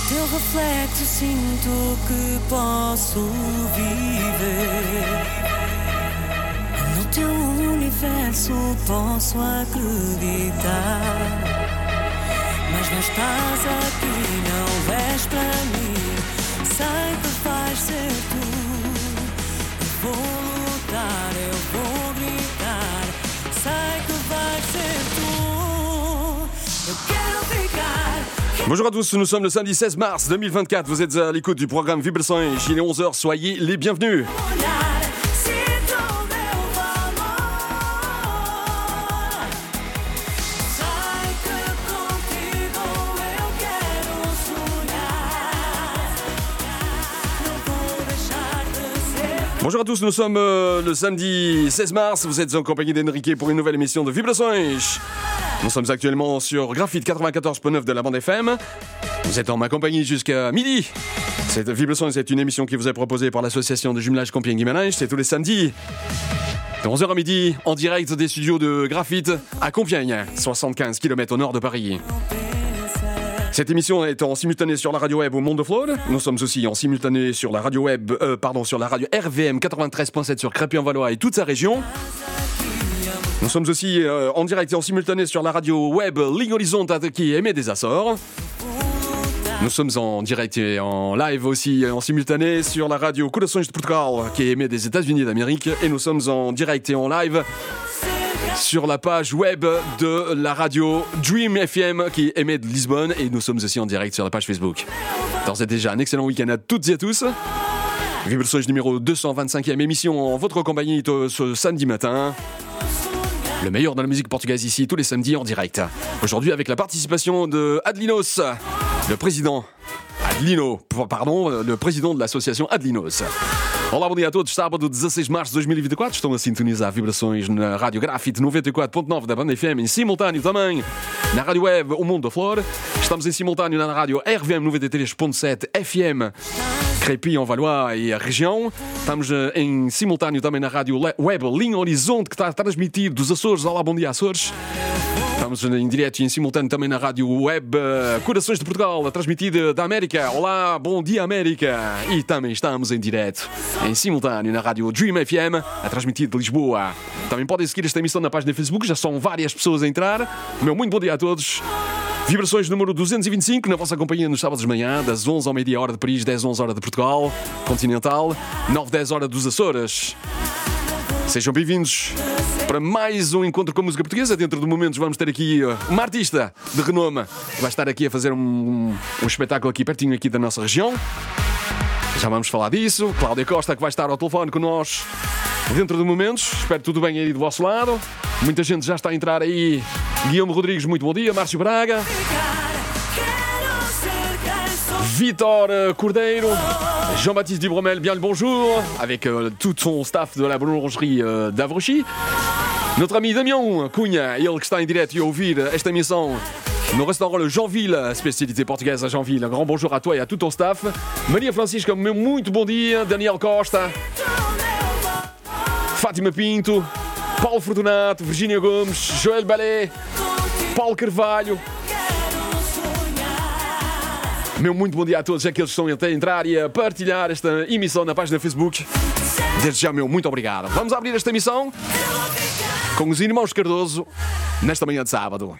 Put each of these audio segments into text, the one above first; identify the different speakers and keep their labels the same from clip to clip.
Speaker 1: teu reflexo sinto que posso viver. No teu universo posso acreditar. Mas não estás aqui, não és para mim. Sei que vais ser tu. Eu vou lutar, eu vou gritar. Sei que vais ser tu. Eu quero ficar.
Speaker 2: Bonjour à tous, nous sommes le samedi 16 mars 2024. Vous êtes à l'écoute du programme Vibrações. Il est 11h, soyez les bienvenus. Bonjour à tous, nous sommes le samedi 16 mars. Vous êtes en compagnie d'Enrique pour une nouvelle émission de Vibrações. Nous sommes actuellement sur Graphite 94.9 de la bande FM. Vous êtes en ma compagnie jusqu'à midi. Cette Vibrações est une émission qui vous est proposée par l'association de jumelage Compiègne-Guimarães. C'est tous les samedis de 11h à midi en direct des studios de Graphite à Compiègne, 75 km au nord de Paris. Cette émission est en simultané sur la radio web au Monde de Flore. Nous sommes aussi en simultané sur la radio web, sur la radio RVM 93.7 sur Crépy-en-Valois et toute sa région. Nous sommes aussi en direct et en simultané sur la radio web Ligne Horizonte qui émet des Açores. Nous sommes en direct et en live aussi en simultané sur la radio Corações de Portugal qui émet des États-Unis d'Amérique. Et nous sommes en direct et en live sur la page web de la radio Dream FM qui émet de Lisbonne. Et nous sommes aussi en direct sur la page Facebook. D'ores et déjà, un excellent week-end à toutes et à tous. Vibrações numéro 225e émission en votre compagnie ce samedi matin. Le meilleur de la musique portugaise ici, tous les samedis en direct. Aujourd'hui avec la participation de Adlinos, le président de l'association Adlinos. Olá, bom dia a todos. Sábado 16 de março de 2024. Estão a sintonizar Vibrações na Rádio Graphite 94.9 da Banda FM, em simultâneo também na Rádio Web O Mundo da Flor. Estamos em simultâneo na Rádio RVM 93.7 FM, Crépy-en-Valois e a região. Estamos em simultâneo também na Rádio Web Linha Horizonte, que está a transmitir dos Açores. Olá, bom dia, Açores. Estamos em direto e em simultâneo também na Rádio Web Corações de Portugal, a transmitir da América. Olá, bom dia, América. E também estamos em direto, em simultâneo na Rádio Dream FM, a transmitir de Lisboa. Também podem seguir esta emissão na página do Facebook, já são várias pessoas a entrar. Meu muito bom dia a todos. Vibrações número 225, na vossa companhia nos sábados de manhã, das 11 ao meio-dia hora de Paris, 10, 11 hora de Portugal, continental, 9, 10 hora dos Açores. Sejam bem-vindos para mais um encontro com a música portuguesa. Dentro de momentos vamos ter aqui uma artista de renome que vai estar aqui a fazer um espetáculo aqui pertinho aqui da nossa região. Já vamos falar disso. Cláudia Costa que vai estar ao telefone com nós dentro de momentos. Espero que tudo bem aí do vosso lado. Muita gente já está a entrar aí. Guilherme Rodrigues, muito bom dia. Márcio Braga, Vitor Cordeiro, Jean-Baptiste Dubromel, bien le bonjour, avec tout son staff de la boulangerie d'Avrochi. Notre ami Damião Cunha, ele que está em direto e a ouvir esta emissão no restaurant Le Joinville, spécialité portugaise à Joinville. Un grand bonjour à toi et à tout ton staff. Maria Francisca, muito bom dia. Daniel Costa, Fátima Pinto, Paulo Fortunato, Virgínia Gomes, Joel Balé, Paulo Carvalho. Meu muito bom dia a todos aqueles que estão a entrar e a partilhar esta emissão na página do Facebook. Desde já, meu muito obrigado. Vamos abrir esta emissão com os Irmãos Cardoso nesta manhã de sábado.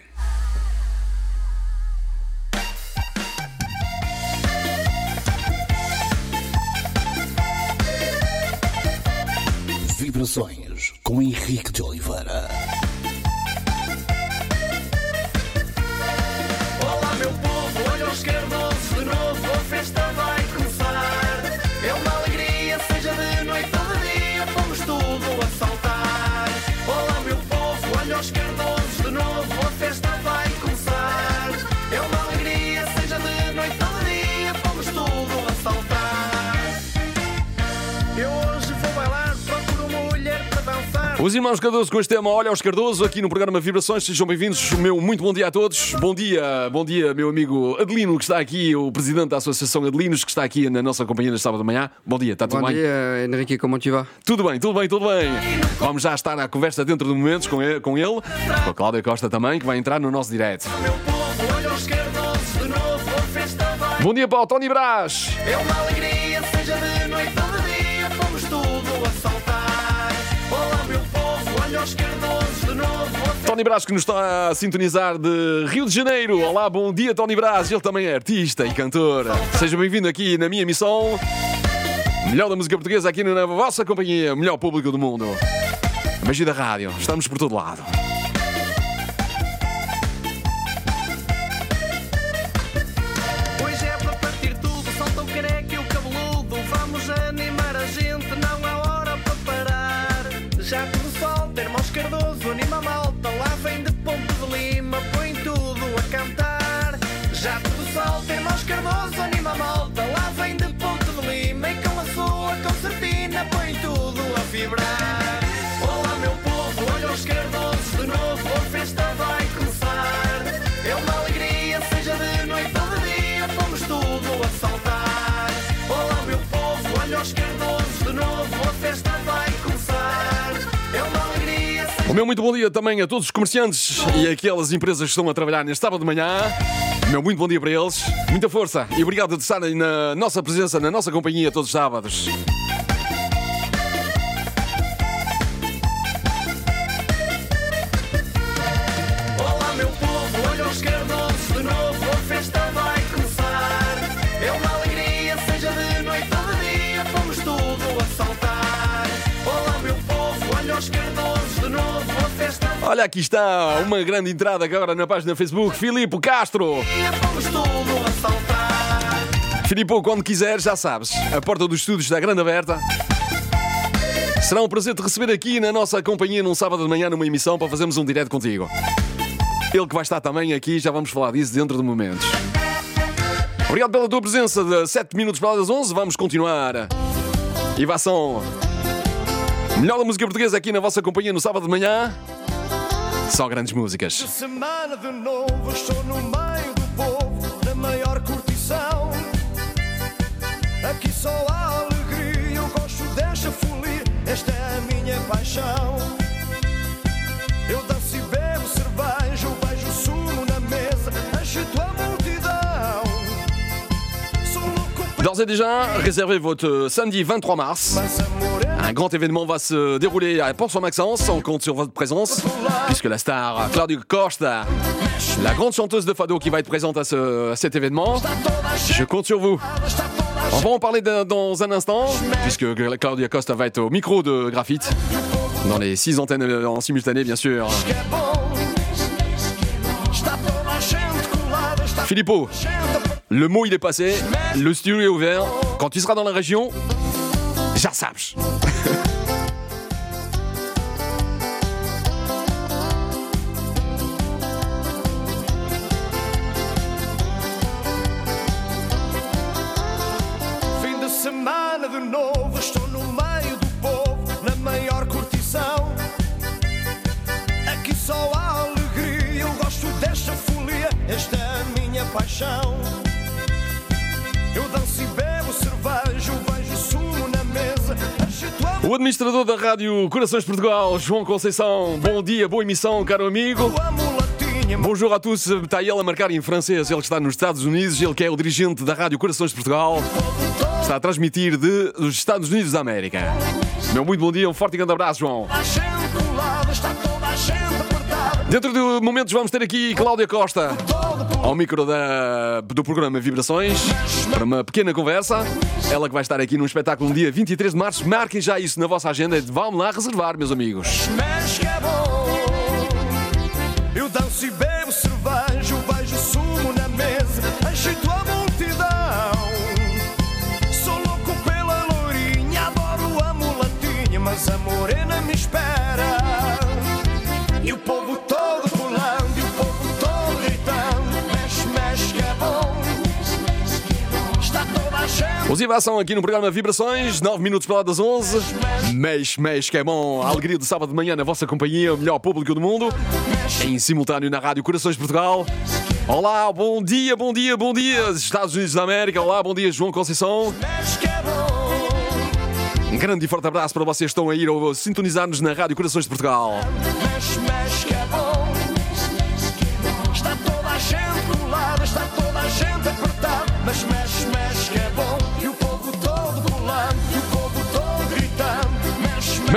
Speaker 3: Vibrações com Henrique de Oliveira.
Speaker 4: Olá, meu povo, olha os Cardosos de novo, a festa vai começar. É uma alegria, seja de noite ou de dia, fomos tudo a saltar. Olá, meu povo, olha os Cardosos de novo, a festa vai começar. É uma alegria, seja de noite ou de dia, fomos tudo a saltar. Eu hoje vou bailar, procuro uma mulher para dançar.
Speaker 2: Os Irmãos Cardoso com este tema Olha os Cardoso, aqui no programa Vibrações. Sejam bem-vindos, meu muito bom dia a todos. Bom dia, meu amigo Adelino, que está aqui, o presidente da Associação Adelinos, que está aqui na nossa companhia neste sábado de manhã. Bom dia, está tudo bem?
Speaker 5: Bom dia, Henrique, como tu vas?
Speaker 2: Tudo bem. Vamos já estar na conversa dentro de momentos com ele, com a Cláudia Costa também, que vai entrar no nosso direto.
Speaker 4: Meu povo, olha os Cardosos de novo, a festa vai
Speaker 2: Bom dia para o Tony Brás.
Speaker 4: É uma alegria, seja de noite ou de dia, fomos tudo a saltar. Olá meu povo, olha os cardosos de novo.
Speaker 2: Tony Brás que nos está a sintonizar de Rio de Janeiro. Olá, bom dia Tony Brás. Ele também é artista e cantor. Seja bem-vindo aqui na minha emissão. Melhor da música portuguesa aqui na vossa companhia. Melhor público do mundo. A magia da rádio. Estamos por todo lado.
Speaker 4: Hoje é para partir tudo, solta o careca e o cabeludo. Vamos animar a gente, não há hora para parar. Já tudo solta, irmãos Cardoso, anima a malta. Lá vem de Ponte de Lima, põe tudo a cantar. Já tudo solta, irmãos Cardoso, anima a malta. Lá vem de Ponte de Lima e com a sua concertina põe tudo a vibrar. Olá meu povo, olha os Cardosos de novo, a festa vai começar. É uma alegria, seja de noite ou de dia, fomos tudo a saltar. Olá meu povo, olha os Cardosos de novo, a festa vai começar. É uma alegria.
Speaker 2: O meu muito bom dia também a todos os comerciantes e aquelas empresas que estão a trabalhar neste sábado de manhã. O meu muito bom dia para eles. Muita força e obrigado por estarem na nossa presença, na nossa companhia todos os sábados.
Speaker 4: Olá meu povo, olha os Cardosos de novo, a festa vai começar. É uma alegria, seja de noite ou de dia, fomos tudo a saltar. Olá meu povo, olha os Cardosos de novo, a festa vai
Speaker 2: Olha, aqui está uma grande entrada agora na página Facebook. Filipe Castro.
Speaker 4: fomos tudo a saltar.
Speaker 2: Filipe, quando quiseres, já sabes, a porta dos estúdios está grande aberta. Será um prazer te receber aqui na nossa companhia num sábado de manhã numa emissão para fazermos um direto contigo. Ele que vai estar também aqui, já vamos falar disso dentro de momentos. Obrigado pela tua presença de 7 minutos para das 11. Vamos continuar. E vá som. Melhor da música portuguesa aqui na vossa companhia no sábado de manhã. Só grandes músicas.
Speaker 4: Semana de novo, estou no meio do povo, na maior curtição. Aqui só há alegria, eu gosto desta folia, esta é a minha paixão. Eu danço e bebo cerveja, eu vejo sumo na mesa, agito a multidão. Sou louco
Speaker 2: D'ores et déjà, réservez votre samedi 23 mars.
Speaker 4: mas amor é
Speaker 2: Un grand événement va se dérouler à Port-sur-Maxence. On compte sur votre présence, puisque la star Claudia Costa, la grande chanteuse de fado qui va être présente à cet événement, je compte sur vous.
Speaker 4: está toda a
Speaker 2: On va en parler dans un instant, puisque Claudia Costa va être au micro de Graphite, dans les 6 antennes en simultané, bien sûr.
Speaker 4: que é bom. Está toda a gente colada, está
Speaker 2: Filippo,
Speaker 4: toda a gente a
Speaker 2: le mot il est passé, le studio est ouvert. Quand tu seras dans la région, já sabes.
Speaker 4: Fim de semana de novo, estou no meio do povo, na maior curtição. Aqui só há alegria, eu gosto desta folia, esta é a minha paixão. Eu danço e bebo cerveja, eu vejo sumo na mesa, agito a
Speaker 2: O administrador da Rádio Corações Portugal, João Conceição. Bom dia, boa emissão, caro amigo.
Speaker 4: mulatinha.
Speaker 2: Bonjour à tous, está ele a marcar em francês, ele que está nos Estados Unidos, ele que é o dirigente da Rádio Corações de Portugal, está a transmitir dos Estados Unidos da América. Meu muito bom dia, um forte e grande abraço, João.
Speaker 4: A gente colada, está toda a gente apertada.
Speaker 2: Dentro de momentos vamos ter aqui Cláudia Costa, ao micro do programa Vibrações, para uma pequena conversa. Ela que vai estar aqui num espetáculo no dia 23 de março. Marquem já isso na vossa agenda, vão lá reservar, meus amigos.
Speaker 4: Mas que é bom. Eu danço e bebo cerveja, eu vejo sumo na mesa, agito a multidão. Sou louco pela lourinha, adoro a mulatinha, mas a morena me espera. E o povo todo pulando, e o povo todo gritando, mexe, mexe que é bom. Está toda a gente.
Speaker 2: Os Iva são aqui no programa Vibrações, 9 minutos para lá das 11. Mês que é bom. A alegria do sábado de manhã na vossa companhia, o melhor público do mundo. Em simultâneo na Rádio Corações de Portugal. Olá, bom dia, bom dia, bom dia, Estados Unidos da América. Olá, bom dia, João Conceição.
Speaker 4: Mexe que é bom.
Speaker 2: Um grande e forte abraço para vocês que estão a ir ou a sintonizar-nos na Rádio Corações de Portugal.
Speaker 4: Mexe, mexe que é bom. Está toda a gente colada, está toda a gente apertada, mas mexe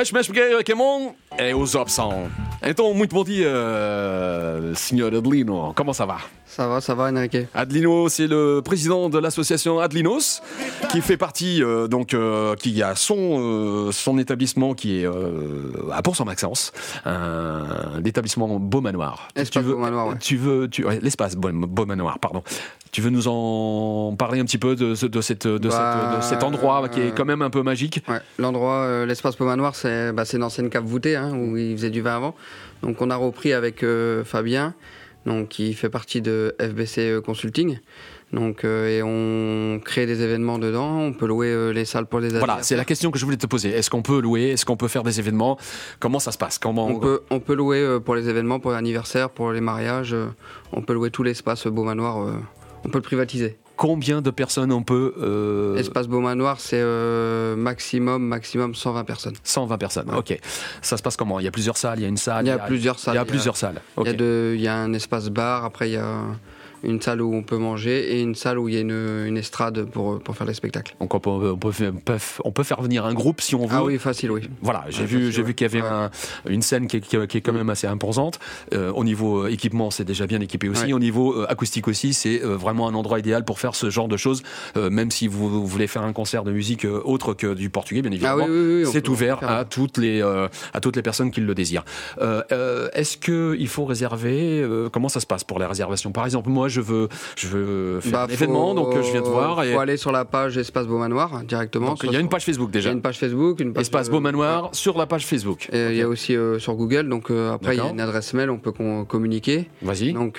Speaker 2: Mas Pegueira Camon é os Opção. Então, muito bom dia, senhor Adelino. Comment ça va?
Speaker 5: Ça va, Enrique.
Speaker 2: Adelino, c'est le président de l'association Adelinos, qui fait partie, qui a son établissement qui est à Pont-Saint-Maxence, un établissement Beaumanoir.
Speaker 5: Espace Beaumanoir, ouais.
Speaker 2: L'espace Beaumanoir, pardon. Tu veux nous en parler un petit peu de cet endroit qui est quand même un peu magique?
Speaker 5: Ouais, l'endroit, l'espace Beaumanoir, c'est une ancienne cave voûtée où ils faisaient du vin avant. Donc on a repris avec Fabien, donc, qui fait partie de FBC Consulting. Donc, et on crée des événements dedans, on peut louer les salles pour les anniversaires.
Speaker 2: Voilà, c'est la question que je voulais te poser. Est-ce qu'on peut louer? Est-ce qu'on peut faire des événements? Comment ça se passe?
Speaker 5: On peut louer pour les événements, pour l'anniversaire, pour les mariages. On peut louer tout l'espace Beaumanoir, on peut le privatiser.
Speaker 2: Combien de personnes on peut...
Speaker 5: Espace Beaumanoir, c'est maximum 120 personnes.
Speaker 2: 120 personnes, ouais. Ok. Ça se passe comment? Il y a plusieurs salles, il y a une salle?
Speaker 5: Il y a plusieurs salles.
Speaker 2: Il y a plusieurs salles. Okay.
Speaker 5: Il y a un espace bar, après il y a une salle où on peut manger et une salle où il y a une estrade pour faire les spectacles.
Speaker 2: Donc on peut faire venir un groupe si on veut.
Speaker 5: Ah oui, facile, oui.
Speaker 2: Voilà, j'ai vu qu'il y avait une scène qui est quand même assez imposante. Au niveau équipement, c'est déjà bien équipé aussi. Ouais. Au niveau acoustique aussi, c'est vraiment un endroit idéal pour faire ce genre de choses. Même si vous voulez faire un concert de musique autre que du portugais, bien évidemment, c'est ouvert à toutes les personnes qui le désirent. Est-ce qu'il faut réserver? Comment ça se passe pour les réservations? Par exemple, moi, je veux faire un événement, donc je viens te voir.
Speaker 5: Il faut aller sur la page Espace Beaumanoir directement.
Speaker 2: Donc, il y a une page Facebook déjà.
Speaker 5: Il y a une page Facebook.
Speaker 2: Espace Beaumanoir sur la page Facebook.
Speaker 5: Et il y a aussi sur Google, donc après il y a une adresse mail, on peut communiquer.
Speaker 2: Vas-y.
Speaker 5: Donc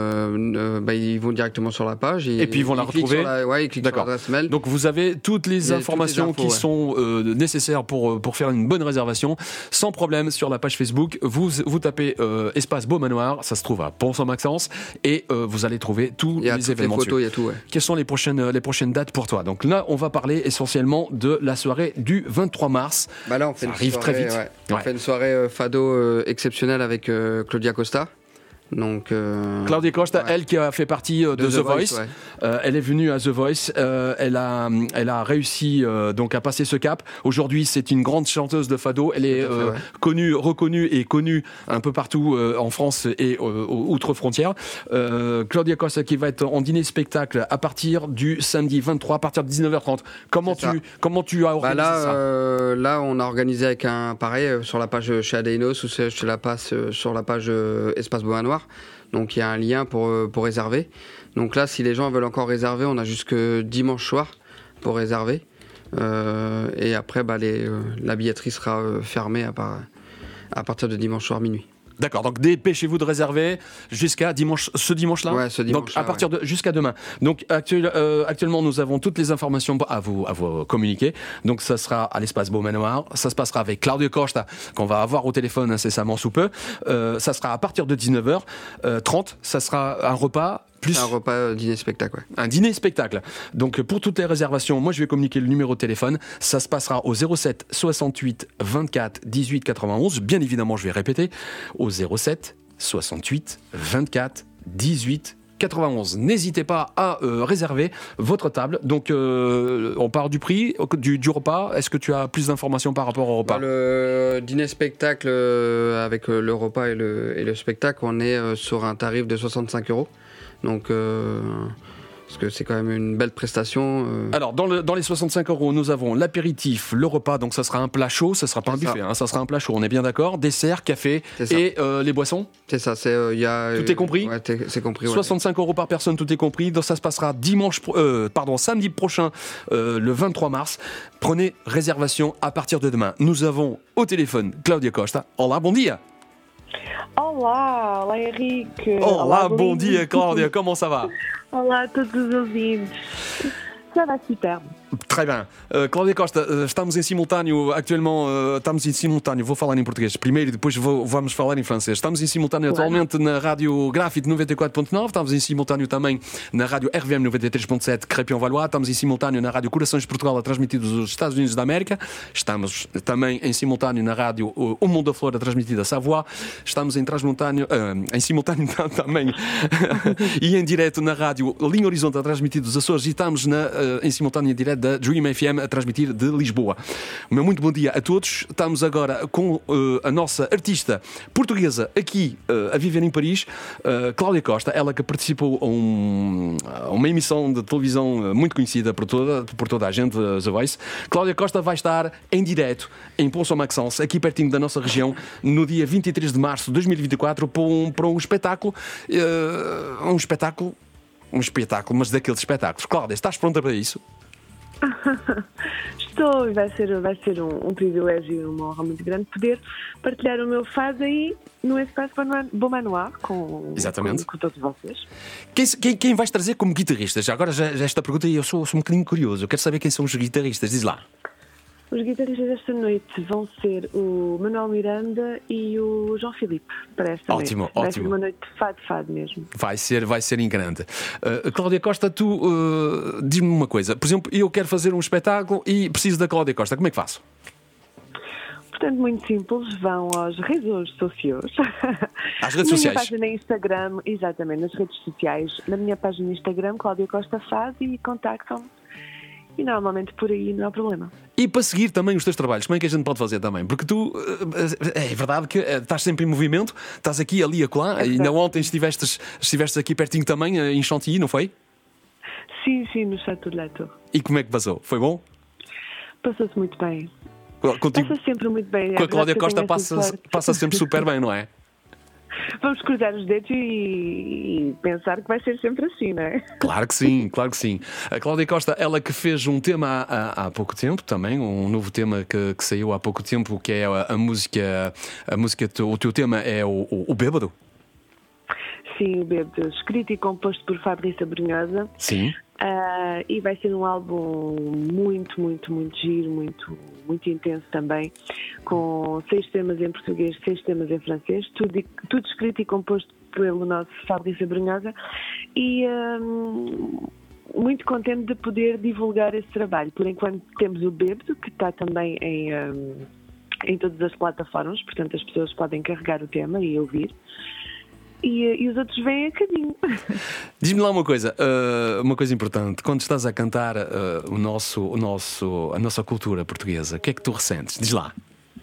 Speaker 5: ils vont directement sur la page.
Speaker 2: Et puis ils vont la retrouver.
Speaker 5: Ils cliquent sur l'adresse mail.
Speaker 2: Donc vous avez toutes les informations qui sont nécessaires pour faire une bonne réservation, sans problème sur la page Facebook. Vous tapez Espace Beaumanoir, ça se trouve à Pont-Saint-Maxence, et vous allez trouver tous les événements.
Speaker 5: Les photos, il y a tout. Ouais.
Speaker 2: Quelles sont les prochaines dates pour toi? Donc là, on va parler essentiellement de la soirée du 23 mars.
Speaker 5: Là, on fait
Speaker 2: très vite.
Speaker 5: Ouais. On fait une soirée fado exceptionnelle avec Claudia Costa. Donc,
Speaker 2: Claudia Costa, elle qui a fait partie de The Voice, elle est venue à The Voice, elle a réussi donc à passer ce cap. Aujourd'hui, c'est une grande chanteuse de fado. Elle est reconnue et connue un peu partout en France et outre-frontières. Claudia Costa qui va être en dîner-spectacle à partir du samedi 23, à partir de 19h30. Comment tu as organisé ça?
Speaker 5: Là, on a organisé avec un pareil sur la page chez Adelinos, ou je te la passe sur la page Espace Beaumanoir. Donc il y a un lien pour réserver. Donc là, si les gens veulent encore réserver, on a jusque dimanche soir pour réserver. Et après, la billetterie sera fermée à partir de dimanche soir minuit.
Speaker 2: D'accord, donc dépêchez-vous de réserver jusqu'à ce dimanche-là.
Speaker 5: Ouais, ce dimanche.
Speaker 2: Donc à partir de jusqu'à demain. Donc actuellement, nous avons toutes les informations à vous communiquer. Donc ça sera à l'espace Beaumanoir. Ça se passera avec Claudia Costa, qu'on va avoir au téléphone incessamment sous peu. Ça sera à partir de 19h30. Ça sera un repas. Plus
Speaker 5: un repas dîner-spectacle, ouais.
Speaker 2: Un dîner-spectacle. Donc pour toutes les réservations, moi je vais communiquer le numéro de téléphone. Ça se passera au 07 68 24 18 91. Bien évidemment, je vais répéter. Au 07 68 24 18 91. N'hésitez pas à réserver votre table. Donc on part du prix du repas. Est-ce que tu as plus d'informations par rapport au repas?
Speaker 5: Le dîner-spectacle avec le repas et le spectacle, on est sur un tarif de 65 €. Donc, parce que c'est quand même une belle prestation.
Speaker 2: Alors, dans les 65 €, nous avons l'apéritif, le repas, donc ça sera un plat chaud, ça sera pas un buffet, ça sera un plat chaud, on est bien d'accord. Dessert, café et les boissons.
Speaker 5: C'est ça, tout
Speaker 2: est compris.
Speaker 5: Ouais, c'est compris.
Speaker 2: 65 € par personne, tout est compris. Donc ça se passera samedi prochain, le 23 mars. Prenez réservation à partir de demain. Nous avons au téléphone Claudia Costa. Olá, bom dia.
Speaker 6: Olá Henrique.
Speaker 2: Olá, bom dia, Cláudia, comment ça va?
Speaker 6: Olá a todos os ouvintes. Ça va super.
Speaker 2: Très bien. Cláudia Costa, estamos em simultâneo, actuellement, estamos em simultâneo, vou falar em português primeiro e depois vamos falar em francês. Estamos em simultâneo atualmente na Rádio Grafite 94.9, estamos em simultâneo também na Rádio RVM 93.7, Crépion-Valois, estamos em simultâneo na Rádio Corações de Portugal, a transmitir dos Estados Unidos da América, estamos também em simultâneo na Rádio O Mundo da Flor, a transmitir da Savoie, estamos em simultâneo também e em direto na Rádio Linha Horizonte, a transmitir dos Açores, e estamos em simultâneo em direto da Dream FM a transmitir de Lisboa. O meu muito bom dia a todos. Estamos agora com a nossa artista portuguesa aqui a viver em Paris, Cláudia Costa, ela que participou a uma emissão de televisão muito conhecida por toda a gente, The Voice. Cláudia Costa vai estar em direto em Pont-Saint-Maxence, aqui pertinho da nossa região, no dia 23 de março de 2024, para um espetáculo. Um espetáculo, mas daqueles espetáculos. Cláudia, estás pronta para isso?
Speaker 6: Estou, e vai ser um privilégio e uma honra muito grande poder partilhar o meu fado aí no Espaço Beaumanoir com todos vocês.
Speaker 2: Quem vais trazer como guitarristas? Agora já esta pergunta eu sou um bocadinho curioso. Eu quero saber quem são os guitarristas. Diz lá.
Speaker 6: Os guitarristas desta noite vão ser o Manuel Miranda e o João Filipe, para esta noite. Vai ser uma noite de fado mesmo. Vai
Speaker 2: ser em grande. Cláudia Costa, tu diz-me uma coisa. Por exemplo, eu quero fazer um espetáculo e preciso da Cláudia Costa. Como é que faço?
Speaker 6: Portanto, muito simples, vão aos redes sociais.
Speaker 2: Às redes sociais?
Speaker 6: Na minha página no Instagram, exatamente, nas redes sociais. Na minha página no Instagram, Cláudia Costa Fado, e contactam-me. E normalmente por aí não há problema.
Speaker 2: E para seguir também os teus trabalhos, como é que a gente pode fazer também? Porque tu, é verdade que estás sempre em movimento, estás aqui, ali, acolá, e ainda ontem estiveste aqui pertinho também, em Chantilly, não foi?
Speaker 6: Sim, no Château de la Tour.
Speaker 2: E como é que passou? Foi bom?
Speaker 6: Passou-se muito bem.
Speaker 2: Contigo,
Speaker 6: passa sempre muito bem.
Speaker 2: Com a Cláudia Costa passa sempre super bem, não é?
Speaker 6: Vamos cruzar os dedos e pensar que vai ser sempre assim, não é?
Speaker 2: Claro que sim. A Cláudia Costa, ela que fez um tema há pouco tempo também, um novo tema que saiu há pouco tempo, que é a música, o teu tema é o Bêbado.
Speaker 6: Sim, o Bêbado, escrito e composto por Fabrício Brunhosa.
Speaker 2: Sim.
Speaker 6: E vai ser um álbum muito, muito, muito giro, muito, muito intenso também, com 6 temas em português, 6 temas em francês, tudo escrito e composto pelo nosso Fabrício Brunhosa, e muito contente de poder divulgar esse trabalho. Por enquanto temos o Bêbado, que está também em todas as plataformas, portanto as pessoas podem carregar o tema e ouvir. E os outros vêm a caminho.
Speaker 2: Diz-me lá uma coisa importante. Quando estás a cantar a nossa cultura portuguesa, o que é que tu ressentes? Diz lá.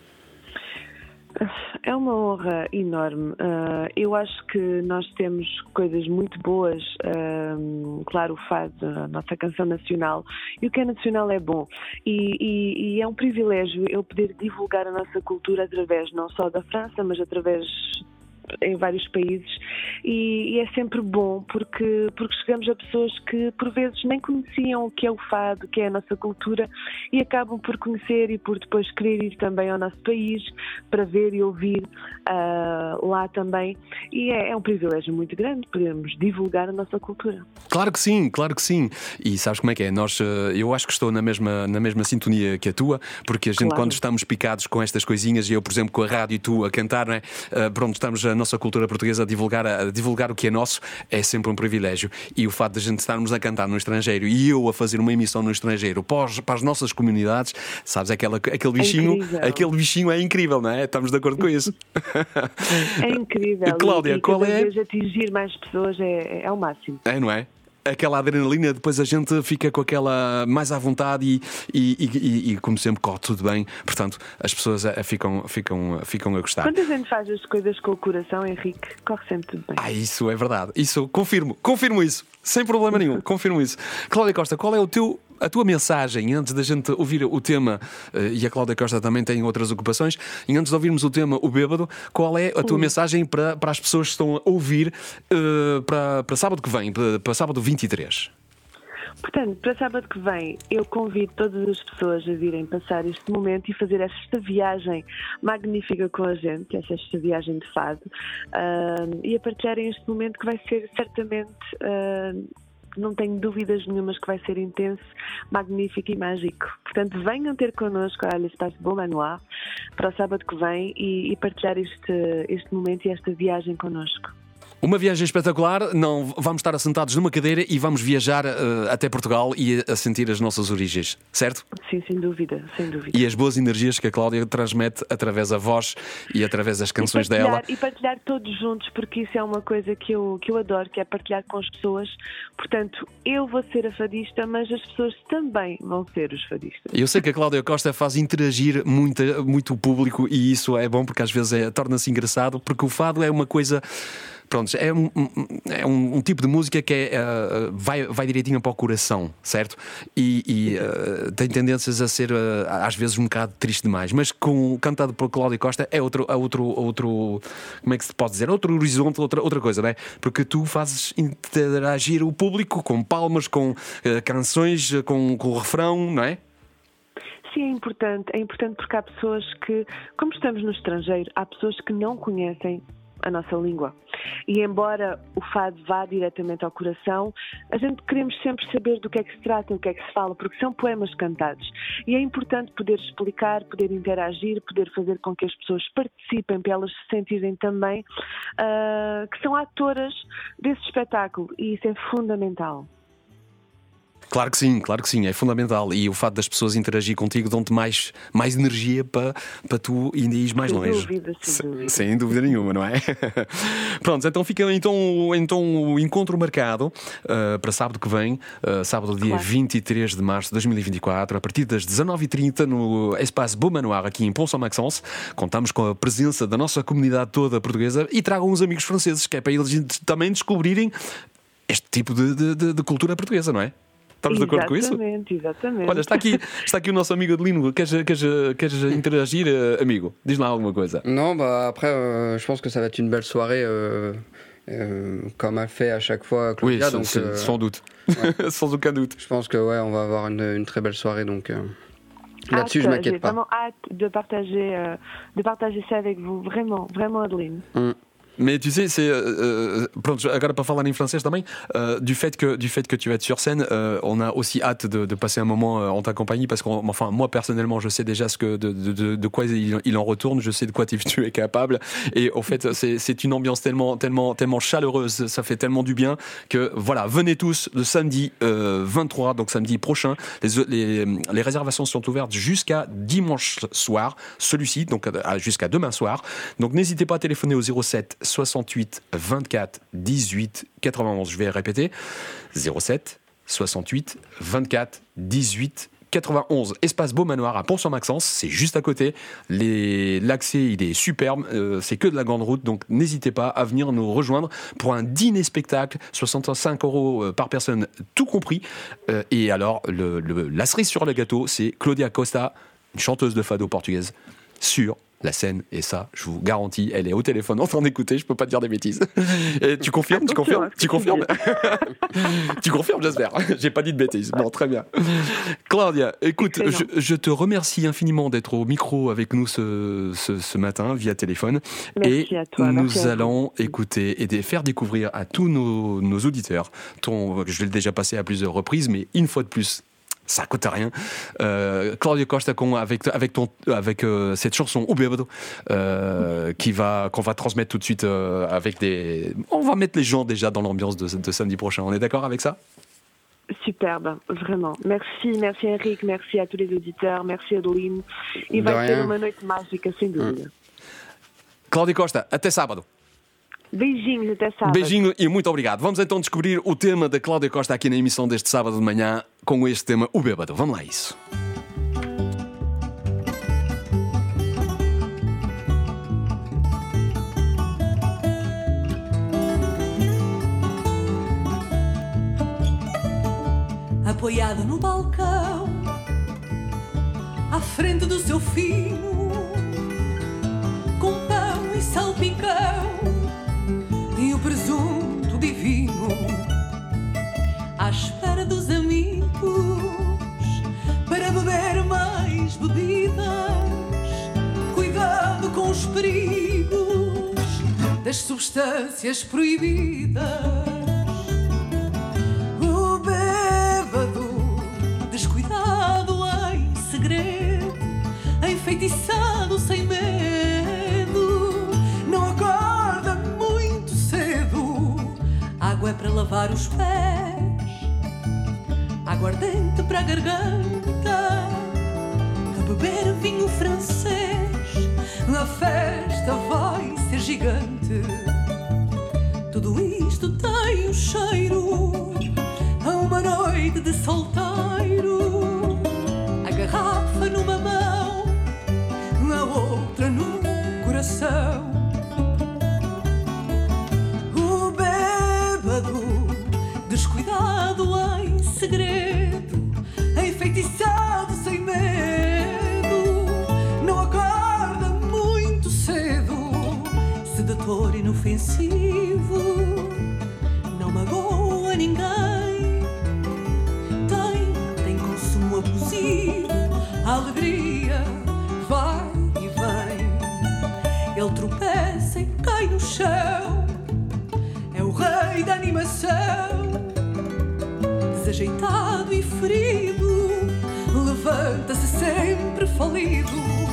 Speaker 6: É uma honra enorme. Eu acho que nós temos coisas muito boas. Claro, o fado, a nossa canção nacional. E o que é nacional é bom. E é um privilégio eu poder divulgar a nossa cultura através não só da França, mas através em vários países, e é sempre bom porque chegamos a pessoas que por vezes nem conheciam o que é o fado, o que é a nossa cultura, e acabam por conhecer e por depois querer ir também ao nosso país para ver e ouvir lá também, e é um privilégio muito grande podermos divulgar a nossa cultura.
Speaker 2: Claro que sim. E sabes como é que é? Eu acho que estou na mesma sintonia que a tua, porque a gente, claro, quando estamos picados com estas coisinhas, e eu, por exemplo, com a rádio e tu a cantar, não é? Pronto, estamos a nossa cultura portuguesa a divulgar o que é nosso, é sempre um privilégio. E o fato de a gente estarmos a cantar no estrangeiro e eu a fazer uma emissão no estrangeiro para as nossas comunidades, sabes, aquele bichinho é incrível, não é? Estamos de acordo com isso.
Speaker 6: É incrível.
Speaker 2: Cláudia, qual é?
Speaker 6: Vez atingir mais pessoas é o máximo.
Speaker 2: É, não é? Aquela adrenalina, depois a gente fica com aquela mais à vontade e como sempre, corre tudo bem. Portanto, as pessoas ficam a gostar.
Speaker 6: Quando a gente faz as coisas com o coração, Henrique, corre sempre tudo bem.
Speaker 2: Isso é verdade. Isso, confirmo isso. Sem problema nenhum, confirmo isso. Cláudia Costa, qual é a tua mensagem, antes da gente ouvir o tema, e a Cláudia Costa também tem outras ocupações, e antes de ouvirmos o tema O Bêbado, qual é a tua mensagem para as pessoas que estão a ouvir para sábado que vem, para sábado 23?
Speaker 6: Portanto, para sábado que vem, eu convido todas as pessoas a virem passar este momento e fazer esta viagem magnífica com a gente, esta viagem de fado, e a partilharem este momento que vai ser certamente, não tenho dúvidas nenhumas que vai ser intenso, magnífico e mágico. Portanto, venham ter connosco a Espaço Beaumanoir para o sábado que vem e partilhar este momento e esta viagem connosco.
Speaker 2: Uma viagem espetacular, não vamos estar assentados numa cadeira e vamos viajar até Portugal e a sentir as nossas origens, certo?
Speaker 6: Sim, sem dúvida, sem dúvida.
Speaker 2: E as boas energias que a Cláudia transmite através da voz e através das canções dela.
Speaker 6: E partilhar todos juntos, porque isso é uma coisa que eu adoro, que é partilhar com as pessoas. Portanto, eu vou ser a fadista, mas as pessoas também vão ser os fadistas.
Speaker 2: Eu sei que a Cláudia Costa faz interagir muito o público e isso é bom porque às vezes torna-se engraçado, porque o fado é uma coisa... Pronto, é um tipo de música que vai direitinho para o coração, certo? E tem tendências a ser, às vezes, um bocado triste demais. Mas cantado por Cláudia Costa é outro, como é que se pode dizer? Outro horizonte, outra coisa, não é? Porque tu fazes interagir o público com palmas, com canções, com o refrão, não é?
Speaker 6: Sim, é importante porque há pessoas que, como estamos no estrangeiro, há pessoas que não conhecem a nossa língua. E embora o fado vá diretamente ao coração, a gente queremos sempre saber do que é que se trata, o que é que se fala, porque são poemas cantados. E é importante poder explicar, poder interagir, poder fazer com que as pessoas participem, para elas se sentirem também que são atoras desse espetáculo. E isso é fundamental.
Speaker 2: Claro que sim, é fundamental. E o fato das pessoas interagir contigo dão-te mais energia para tu ires mais longe. Sem dúvida nenhuma, não é? Pronto, então fica o encontro marcado para sábado que vem, sábado dia 23 de março de 2024, a partir das 19h30 no Espaço Beaumanoir, aqui em Pont-Saint-Maxence. Contamos com a presença da nossa comunidade toda portuguesa e tragam uns amigos franceses, que é para eles também descobrirem este tipo de cultura portuguesa, não é? Estamos de acordo com isso?
Speaker 6: Exatamente.
Speaker 2: Olha, está aqui o nosso amigo Adelino. Queres interagir, amigo? Diz lá alguma coisa.
Speaker 5: Non, bah après, je pense que ça va être une belle soirée, comme elle fait à chaque fois Claudia.
Speaker 2: Oui,
Speaker 5: donc,
Speaker 2: sans doute. Ouais. Sans aucun doute.
Speaker 5: Je pense que on va avoir une très belle soirée, donc là-dessus je m'inquiète pas.
Speaker 6: J'ai vraiment hâte de partager ça avec vous, vraiment, Adeline.
Speaker 2: Mais tu sais, pronto, agora para falar em francês também, du fait que tu vas être sur scène, on a aussi hâte de passer un moment en ta compagnie, parce que moi personnellement je sais déjà de quoi il en retourne, je sais de quoi tu es capable, et au fait c'est une ambiance tellement chaleureuse, ça fait tellement du bien que voilà, venez tous le samedi 23, donc samedi prochain. Les réservations sont ouvertes jusqu'à dimanche soir, celui-ci, donc jusqu'à demain soir. Donc n'hésitez pas à téléphoner au 07 68 24 18 91. Je vais répéter. 07 68 24 18 91. Espace Beaumanoir à Pont-Saint-Maxence, c'est juste à côté. L'accès, il est superbe. C'est que de la grande route, donc n'hésitez pas à venir nous rejoindre pour un dîner-spectacle. 65 € par personne, tout compris. Et alors, la cerise sur le gâteau, c'est Cláudia Costa, une chanteuse de fado portugaise, sur la scène, et ça, je vous garantis, elle est au téléphone en train d'écouter, je peux pas te dire des bêtises. Et tu confirmes, Tu confirmes, j'espère. J'ai pas dit de bêtises. Non, très bien. Claudia, écoute, je te remercie infiniment d'être au micro avec nous ce matin via téléphone.
Speaker 6: Merci à toi.
Speaker 2: Nous allons écouter et faire découvrir à tous nos auditeurs. Je vais le déjà passer à plusieurs reprises, mais une fois de plus, ça coûte rien. Cláudia Costa avec cette chanson O Bêbado qu'on va transmettre tout de suite on va mettre les gens déjà dans l'ambiance de samedi prochain. On est d'accord avec ça?
Speaker 6: Superbe, vraiment. Merci Henrique, merci à tous les auditeurs, merci Adeline. E vai ser uma noite mágica, sem dúvida.
Speaker 2: Cláudia Costa, até sábado.
Speaker 6: Beijinhos, até sábado.
Speaker 2: Beijinho e muito obrigado. Vamos então descobrir o tema da Cláudia Costa aqui na emissão deste sábado de manhã com este tema, O Bêbado. Vamos lá a isso.
Speaker 1: Apoiado no balcão, à frente do seu filho, com pão e salpicão e o presunto divino, à espera dos amigos para beber mais bebidas. Cuidado com os perigos das substâncias proibidas. O bêbado, descuidado em segredo, enfeitiçado sem medo, não acorda muito cedo aguardente para a garganta, a beber vinho francês, a festa vai ser gigante. Tudo isto tem um cheiro a uma noite de solteiro. A garrafa numa mão, a outra no coração. O bêbado, descuidado em segredo, enfeitiçado sem medo, não acorda muito cedo, sedutor inofensivo, não magoa ninguém, tem consumo abusivo, a alegria vai e vem, ele tropeça e cai no chão, é o rei da animação, desajeitado e ferido, levanta-se sempre falido.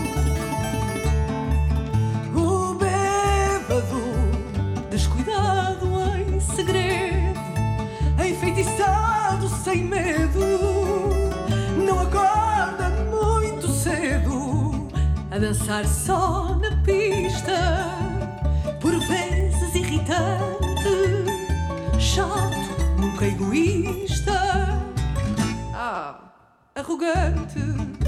Speaker 1: O bêbado, descuidado em segredo, enfeitiçado sem medo, não acorda muito cedo, a dançar só na pista, por vezes irritante, chato, nunca egoísta, arrogante.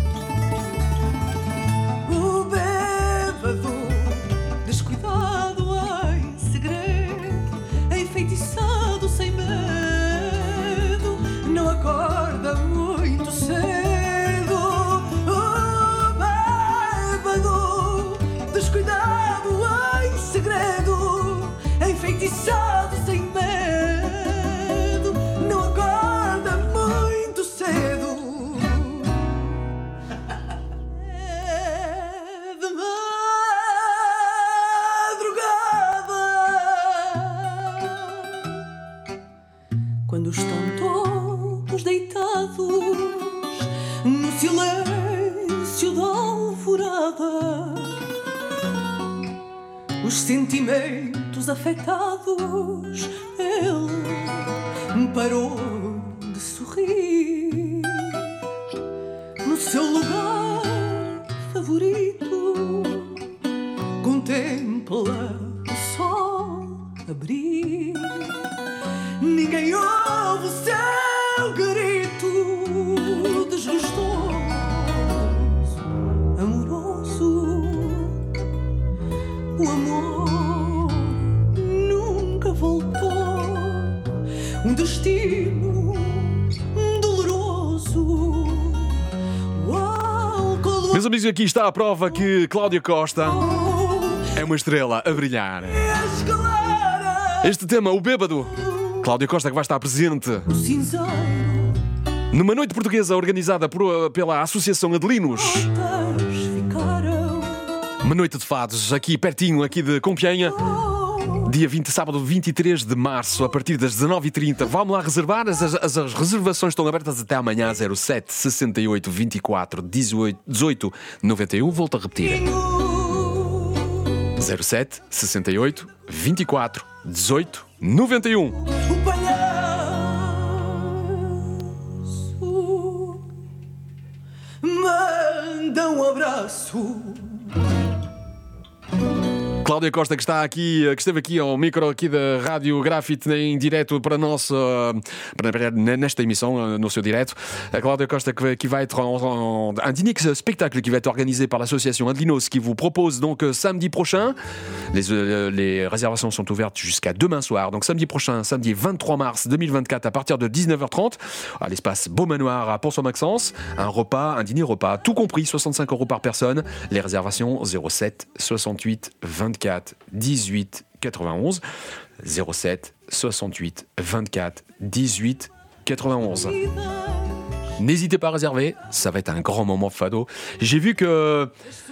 Speaker 1: O bêbado, descuidado em segredo, enfeitiçado sem medo, não acorda muito cedo. O bêbado, descuidado em segredo, enfeitiçado sem medo, não acorda muito cedo. É de madrugada, quando estão todos deitados no silêncio da alvorada, os sentimentos afetados, ele parou de sorrir no seu lugar favorito, contempla o sol abrir, ninguém ouve o seu grito desgostoso, amoroso. O amor nunca voltou, um destino doloroso. O álcool.
Speaker 2: Meus amigos, aqui está a prova que Cláudia Costa é uma estrela a brilhar. Este tema, o bêbado, Cláudia Costa, que vai estar presente
Speaker 1: O cinzeiro,
Speaker 2: numa noite portuguesa organizada pela Associação Adelinos.
Speaker 1: ficaram.
Speaker 2: Uma noite de fados, aqui pertinho, aqui de Compiègne. Dia 20, sábado 23 de março, a partir das 19h30. Vamos lá reservar, as reservações estão abertas até amanhã, 07 68 24 18 91. Volto a repetir. 07 68 24 18 91.
Speaker 1: O palhaço manda um abraço.
Speaker 2: Cláudia Costa, que esteve aqui ao micro aqui da Rádio Grafite em direto para nesta emissão, no seu direto. A Cláudia Costa qui va être un dîner spectacle qui va être organisé par l'association Adelinos, qui vous propose donc samedi prochain. Les réservations sont ouvertes jusqu'à demain soir. Donc samedi prochain, samedi 23 mars 2024 à partir de 19h30 à l'espace Beau Manoir à Pont-sur-Maxence. Un dîner-repas, tout compris, 65 € par personne. Les réservations 07 68 24 18 91. 07 68 24 18 91. N'hésitez pas à réserver, ça va être un grand moment fado. J'ai vu que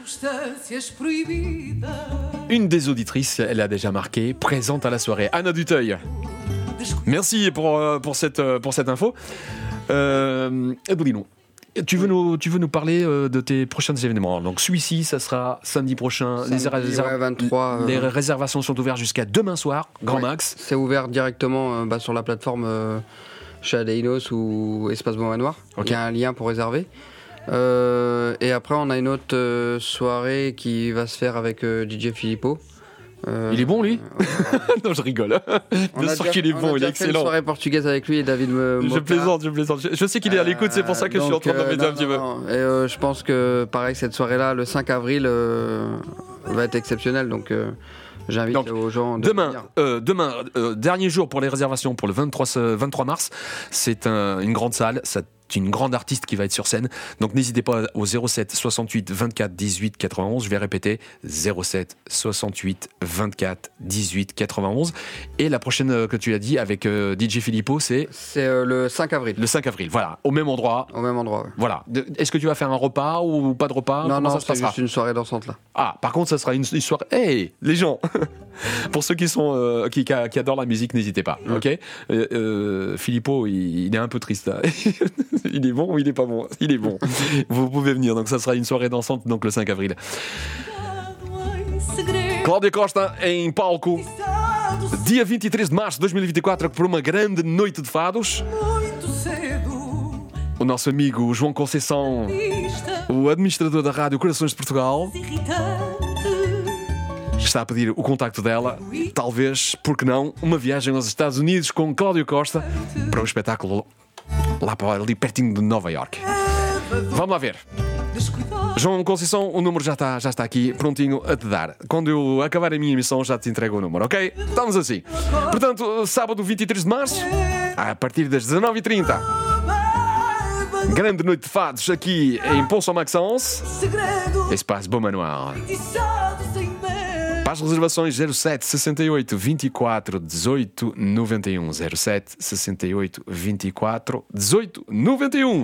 Speaker 2: une des auditrices, elle a déjà marqué, présente à la soirée, Anna Duteuil. Merci pour cette info. Adelino, tu veux nous parler de tes prochains événements. Donc celui-ci, ça sera samedi prochain.
Speaker 5: Samedi, 23.
Speaker 2: Les réservations sont ouvertes jusqu'à demain soir, grand max.
Speaker 5: C'est ouvert directement sur la plateforme chez Adeinos ou Espace Beau Manoir. Il y a un lien pour réserver. Et après, on a une autre soirée qui va se faire avec DJ Filippo.
Speaker 2: Il est bon, lui? Non, je rigole. Bien sûr qu'il est bon, il est excellent. On a fait une
Speaker 5: soirée portugaise avec lui et David
Speaker 2: Je plaisante. Je sais qu'il est à l'écoute, c'est pour ça que je suis en train de m'aider un petit peu.
Speaker 5: Et je pense que, pareil, cette soirée-là, le 5 avril, va être exceptionnelle. Donc, j'invite aux gens de
Speaker 2: demain, dernier jour pour les réservations pour le 23 mars. C'est une grande salle. C'est une grande artiste qui va être sur scène. Donc n'hésitez pas au 07 68 24 18 91. Je vais répéter 07 68 24 18 91. Et la prochaine que tu as dit avec DJ Filippo, c'est
Speaker 5: le 5 avril.
Speaker 2: Le 5 avril, voilà, au même endroit.
Speaker 5: Au même endroit, ouais.
Speaker 2: Voilà. Est-ce que tu vas faire un repas ou pas de repas?
Speaker 5: Non, c'est juste une soirée dansante là.
Speaker 2: Ah, par contre, ça sera une soirée. Hey, les gens. Pour ceux qui sont qui adorent la musique, n'hésitez pas. Ok. Filippo, il est un peu triste là. Il est bon ou il est pas bon? Il est bon. Vous pouvez venir, donc ça sera une soirée dansante donc le 5 avril. Cláudia Costa em palco, dia 23 de março de 2024, por uma grande noite de fados. O nosso amigo João Conceição, o administrador da Rádio Corações de Portugal, está a pedir o contacto dela, talvez, porque não, uma viagem aos Estados Unidos com Cláudia Costa para um espetáculo lá ali pertinho de Nova York. Vamos lá ver. João Conceição, o número já está aqui, prontinho a te dar. Quando eu acabar a minha emissão, já te entrego o número, ok? Estamos assim. Portanto, sábado 23 de março, a partir das 19h30, grande noite de fados aqui em Poço Maxence, Espaço Beau Manoir. Para as reservações 07 68 24 18 91. 07 68 24 18 91.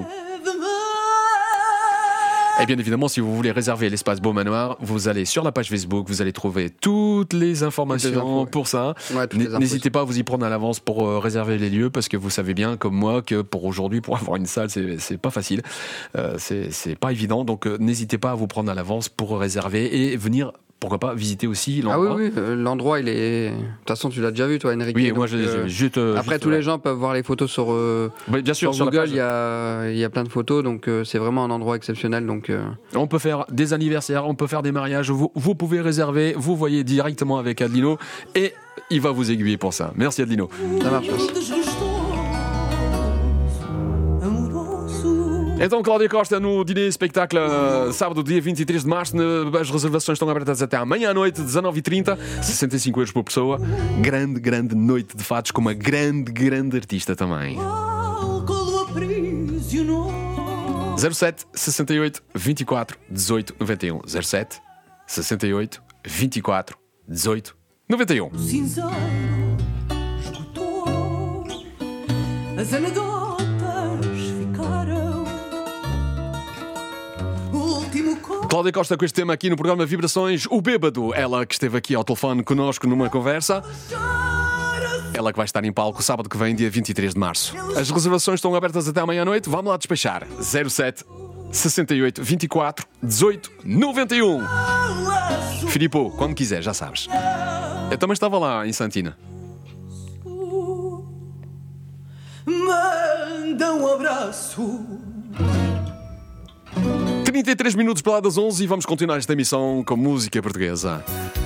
Speaker 2: Et bien évidemment, si vous voulez réserver l'espace Beau Manoir, vous allez sur la page Facebook, vous allez trouver toutes les informations pour ça. Ouais, n'hésitez pas à vous y prendre à l'avance pour réserver les lieux, parce que vous savez bien, comme moi, que pour aujourd'hui, pour avoir une salle, c'est pas facile. C'est pas évident. Donc n'hésitez pas à vous prendre à l'avance pour réserver et venir. Pourquoi pas visiter aussi l'endroit.
Speaker 5: Ah oui, l'endroit il est... De toute façon tu l'as déjà vu toi Enrique.
Speaker 2: Oui, moi juste...
Speaker 5: Après tous les gens peuvent voir les photos sur,
Speaker 2: bien sûr,
Speaker 5: sur Google, il y a plein de photos, donc c'est vraiment un endroit exceptionnel. Donc,
Speaker 2: On peut faire des anniversaires, on peut faire des mariages, vous pouvez réserver, vous voyez directement avec Adelino et il va vous aiguiller pour ça. Merci Adelino.
Speaker 5: Ça marche, merci.
Speaker 2: Então, Cláudia Costa no Diner Spectacle, sábado, dia 23 de março. As reservações estão abertas até amanhã à noite, 19h30, 65 € por pessoa. Grande noite de fados com uma grande artista também. 07 68 24 18 91. 07 68 24 18 91.
Speaker 1: Cinzeiro esgotou, as anedotas ficaram.
Speaker 2: Cláudia Costa com este tema aqui no programa Vibrações, o Bêbado, ela que esteve aqui ao telefone connosco numa conversa, ela que vai estar em palco sábado que vem, dia 23 de março. As reservações estão abertas até amanhã à noite, vamos lá despachar. 07 68 24 18 91. Filippo, quando quiser, já sabes. Eu também estava lá em Santina.
Speaker 1: Manda um abraço.
Speaker 2: 33 minutos para lá das 11 e vamos continuar esta emissão com música portuguesa.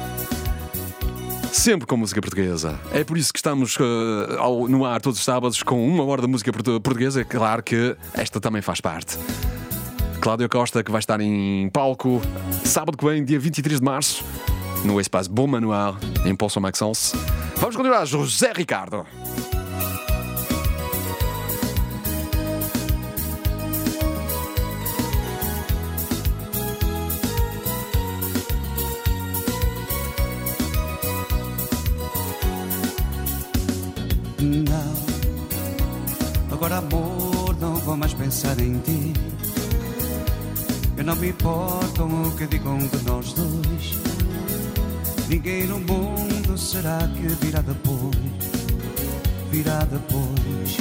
Speaker 2: Sempre com música portuguesa. É por isso que estamos no ar todos os sábados com 1 hora de música portuguesa. Claro que esta também faz parte. Cláudia Costa, que vai estar em palco sábado que vem, dia 23 de março, no Espaço Beau Manoir, em Poço Maxence. Vamos continuar, José Ricardo.
Speaker 7: Não, agora amor, não vou mais pensar em ti. Eu não me importo o que digam de nós dois. Ninguém no mundo será que virá depois. Virá depois.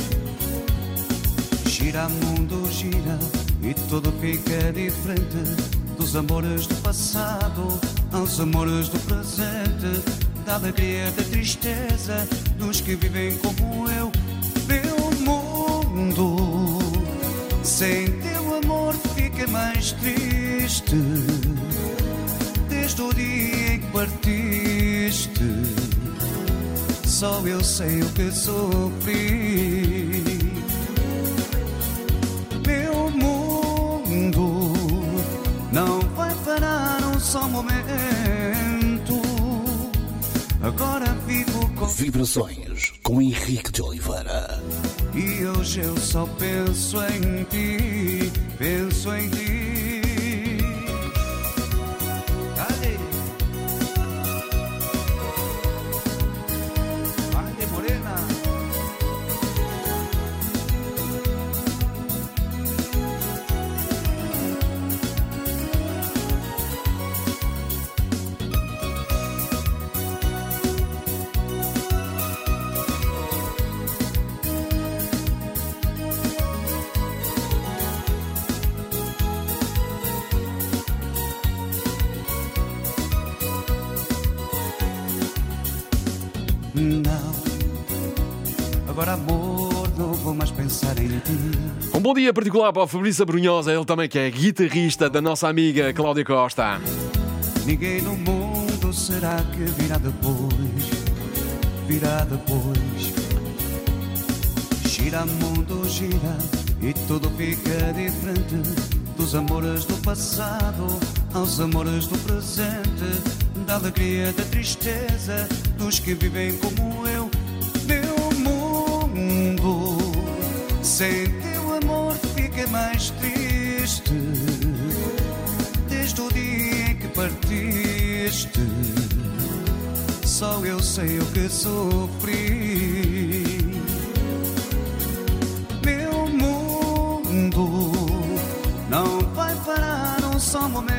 Speaker 7: Gira mundo, gira e tudo fica diferente. Dos amores do passado aos amores do presente. Da alegria, da tristeza, dos que vivem como eu. Meu amor, Sem teu amor fiquei mais triste. Desde o dia em que partiste, só eu sei o que sofri. Meu mundo não vai parar um só momento. Agora vivo com
Speaker 3: Vibrações com Henrique de Oliveira.
Speaker 7: e hoje eu só penso em ti, penso em ti. Dale. Vale, morena. Não, agora amor, não vou mais pensar em ti.
Speaker 2: Um bom dia particular para o Fabrício Brunhosa, ele também que é guitarrista da nossa amiga Cláudia Costa.
Speaker 7: Ninguém no mundo será que virá depois, virá depois. Gira mundo, gira e tudo fica diferente. Dos amores do passado aos amores do presente, da alegria, da tristeza, dos que vivem como eu. Meu mundo, sem teu amor fiquei mais triste. Desde o dia em que partiste, só eu sei o que sofri. Meu mundo não vai parar um só momento.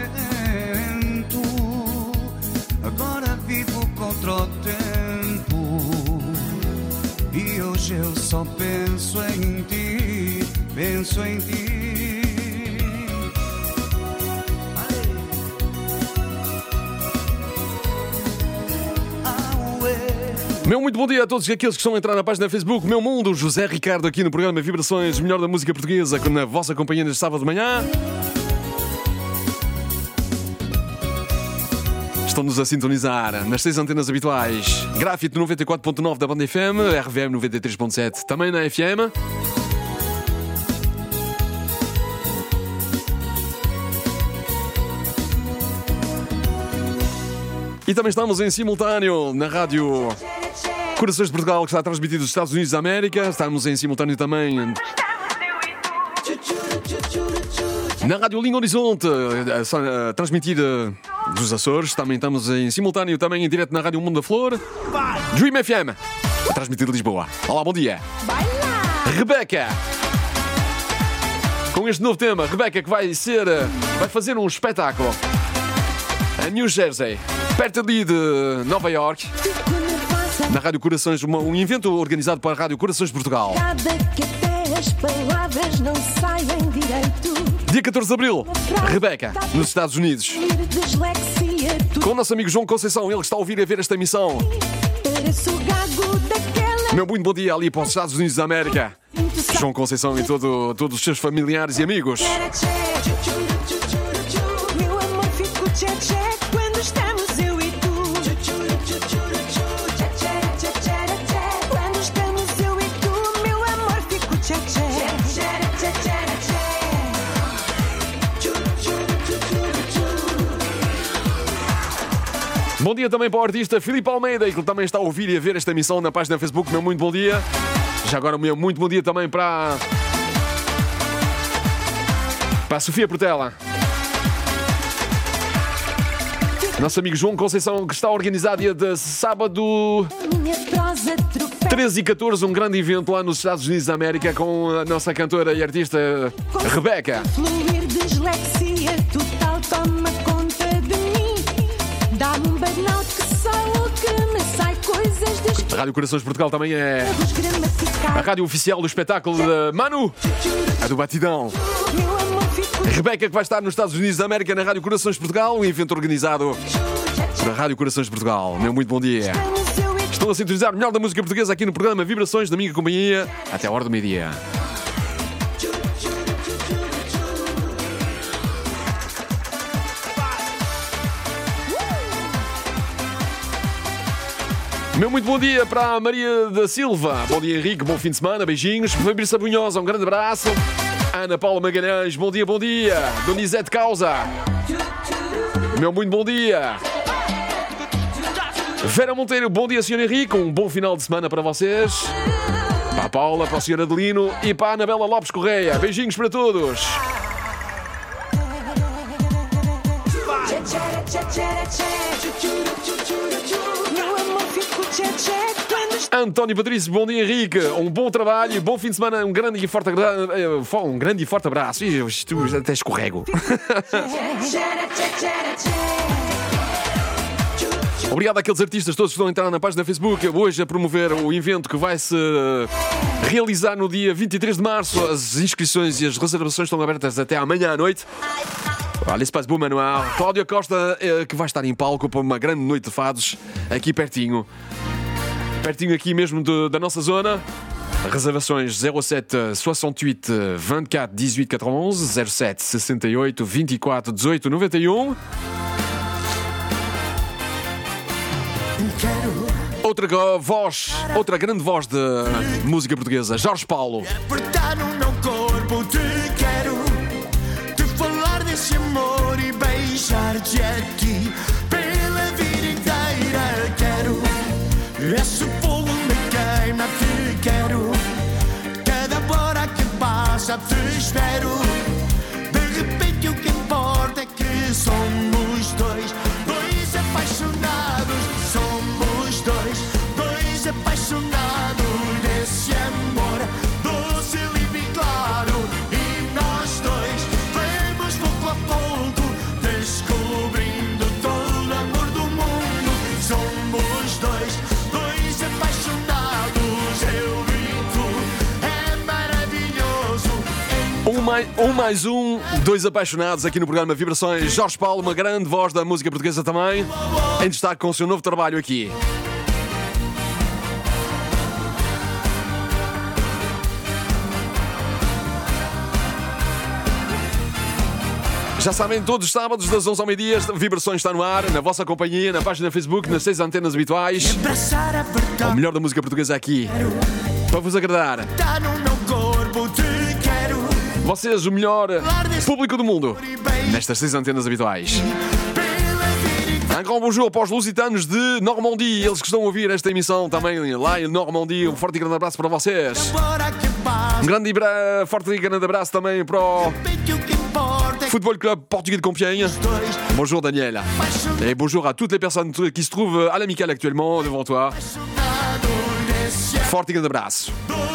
Speaker 7: Agora vivo contra o tempo e hoje eu só penso em ti, penso em ti.
Speaker 2: Meu muito bom dia a todos aqueles que estão a entrar na página da Facebook Meu Mundo, José Ricardo aqui no programa Vibrações, melhor da música portuguesa, na vossa companhia neste sábado de manhã. Estão-nos a sintonizar nas 6 antenas habituais. Grafite 94.9 da Banda FM, RVM 93.7 também na FM. E também estamos em simultâneo na rádio Corações de Portugal, que está transmitido dos Estados Unidos da América. Estamos em simultâneo também na Rádio Linha Horizonte, transmitida dos Açores. Também estamos em simultâneo, também em direto na Rádio Mundo da Flor. Dream FM, a transmitir de Lisboa. Olá, bom dia. Rebeca, com este novo tema. Rebeca que vai fazer um espetáculo em New Jersey, perto ali de Nova York, na Rádio Corações, um evento organizado para a Rádio Corações de Portugal.
Speaker 8: As palavras não saem direito.
Speaker 2: Dia 14 de Abril, Rebeca, nos Estados Unidos, com o nosso amigo João Conceição, ele que está a ouvir e a ver esta emissão. Meu muito bom dia ali para os Estados Unidos da América, João Conceição e todos os seus familiares e amigos.
Speaker 8: Meu amor, fico tchê-tchê quando estamos eu e tu. Quando estamos eu e tu, meu amor, fico tchê-tchê.
Speaker 2: Bom dia também para o artista Filipe Almeida, que também está a ouvir e a ver esta emissão na página do Facebook. Meu muito bom dia. Já agora o meu muito bom dia também para a Sofia Portela. Nosso amigo João Conceição, que está a organizar dia de sábado 13 e 14, um grande evento lá nos Estados Unidos da América com a nossa cantora e artista Rebeca.
Speaker 8: Fluir, dislexia total, toma conta de mim. Dá-me um burnout que me sai coisas
Speaker 2: A Rádio Corações de Portugal também é a rádio oficial do espetáculo de Manu, a do Batidão. Rebeca, que vai estar nos Estados Unidos da América na Rádio Corações de Portugal, um evento organizado pela Rádio Corações de Portugal. Meu muito bom dia. Estou a sintonizar o melhor da música portuguesa aqui no programa Vibrações, da minha companhia, até a hora do meio-dia. Meu muito bom dia para a Maria da Silva. Bom dia, Henrique. Bom fim de semana. Beijinhos. Fabrício Sabunhosa, um grande abraço. Ana Paula Magalhães, bom dia, bom dia. Donizete Causa. Meu muito bom dia. Vera Monteiro, bom dia, Sr. Henrique. Um bom final de semana para vocês. Para a Paula, para a Sra. Adelino e para a Anabela Lopes Correia. Beijinhos para todos. António Patrício, bom dia, Henrique. Um bom trabalho, bom fim de semana, um grande e forte abraço. Ih, tu até escorrego. Obrigado àqueles artistas todos que estão a entrar na página da Facebook hoje a promover o evento que vai se realizar no dia 23 de março. As inscrições e as reservações estão abertas até amanhã à noite. Olha, Espaço Boa Manuel. Cláudia Costa, que vai estar em palco para uma grande noite de fados aqui pertinho. Pertinho aqui mesmo da nossa zona. Reservações 07 68 24 18 91, 07 68 24 18 91. Outra voz, outra grande voz de música portuguesa, Jorge Paulo.
Speaker 4: Apertar no meu corpo, te quero. Te falar desse amor e beijar-te aqui pela vida inteira. Quero esse fogo me queima, te quero. Cada hora que passa te espero. De repente o que importa é que somos dois, dois apaixonados. Somos dois apaixonados desse amor doce, livre e claro. E nós dois vamos pouco a pouco descobrindo todo o amor do mundo. Somos dois apaixonados, eu e tu, é maravilhoso.
Speaker 2: Mais um, dois apaixonados aqui no programa Vibrações. Jorge Paulo, uma grande voz da música portuguesa também, em destaque com o seu novo trabalho aqui. Já sabem, todos os sábados, das 11 ao meio-dia, Vibrações está no ar, na vossa companhia, na página do Facebook, nas 6 antenas habituais. O melhor da música portuguesa aqui, para vos agradar. Vocês, o melhor público do mundo, nestas 6 antenas habituais. Um grand bonjour para os lusitanos de Normandie, eles que estão a ouvir esta emissão também lá em Normandie. Um forte e grande abraço para vocês. Um grande forte e grande abraço também para o Football Club Portugais de Compiègne. Bonjour Daniel. Et bonjour à toutes les personnes qui se trouvent à l'amicale actuellement devant toi. Forte e grande abraço.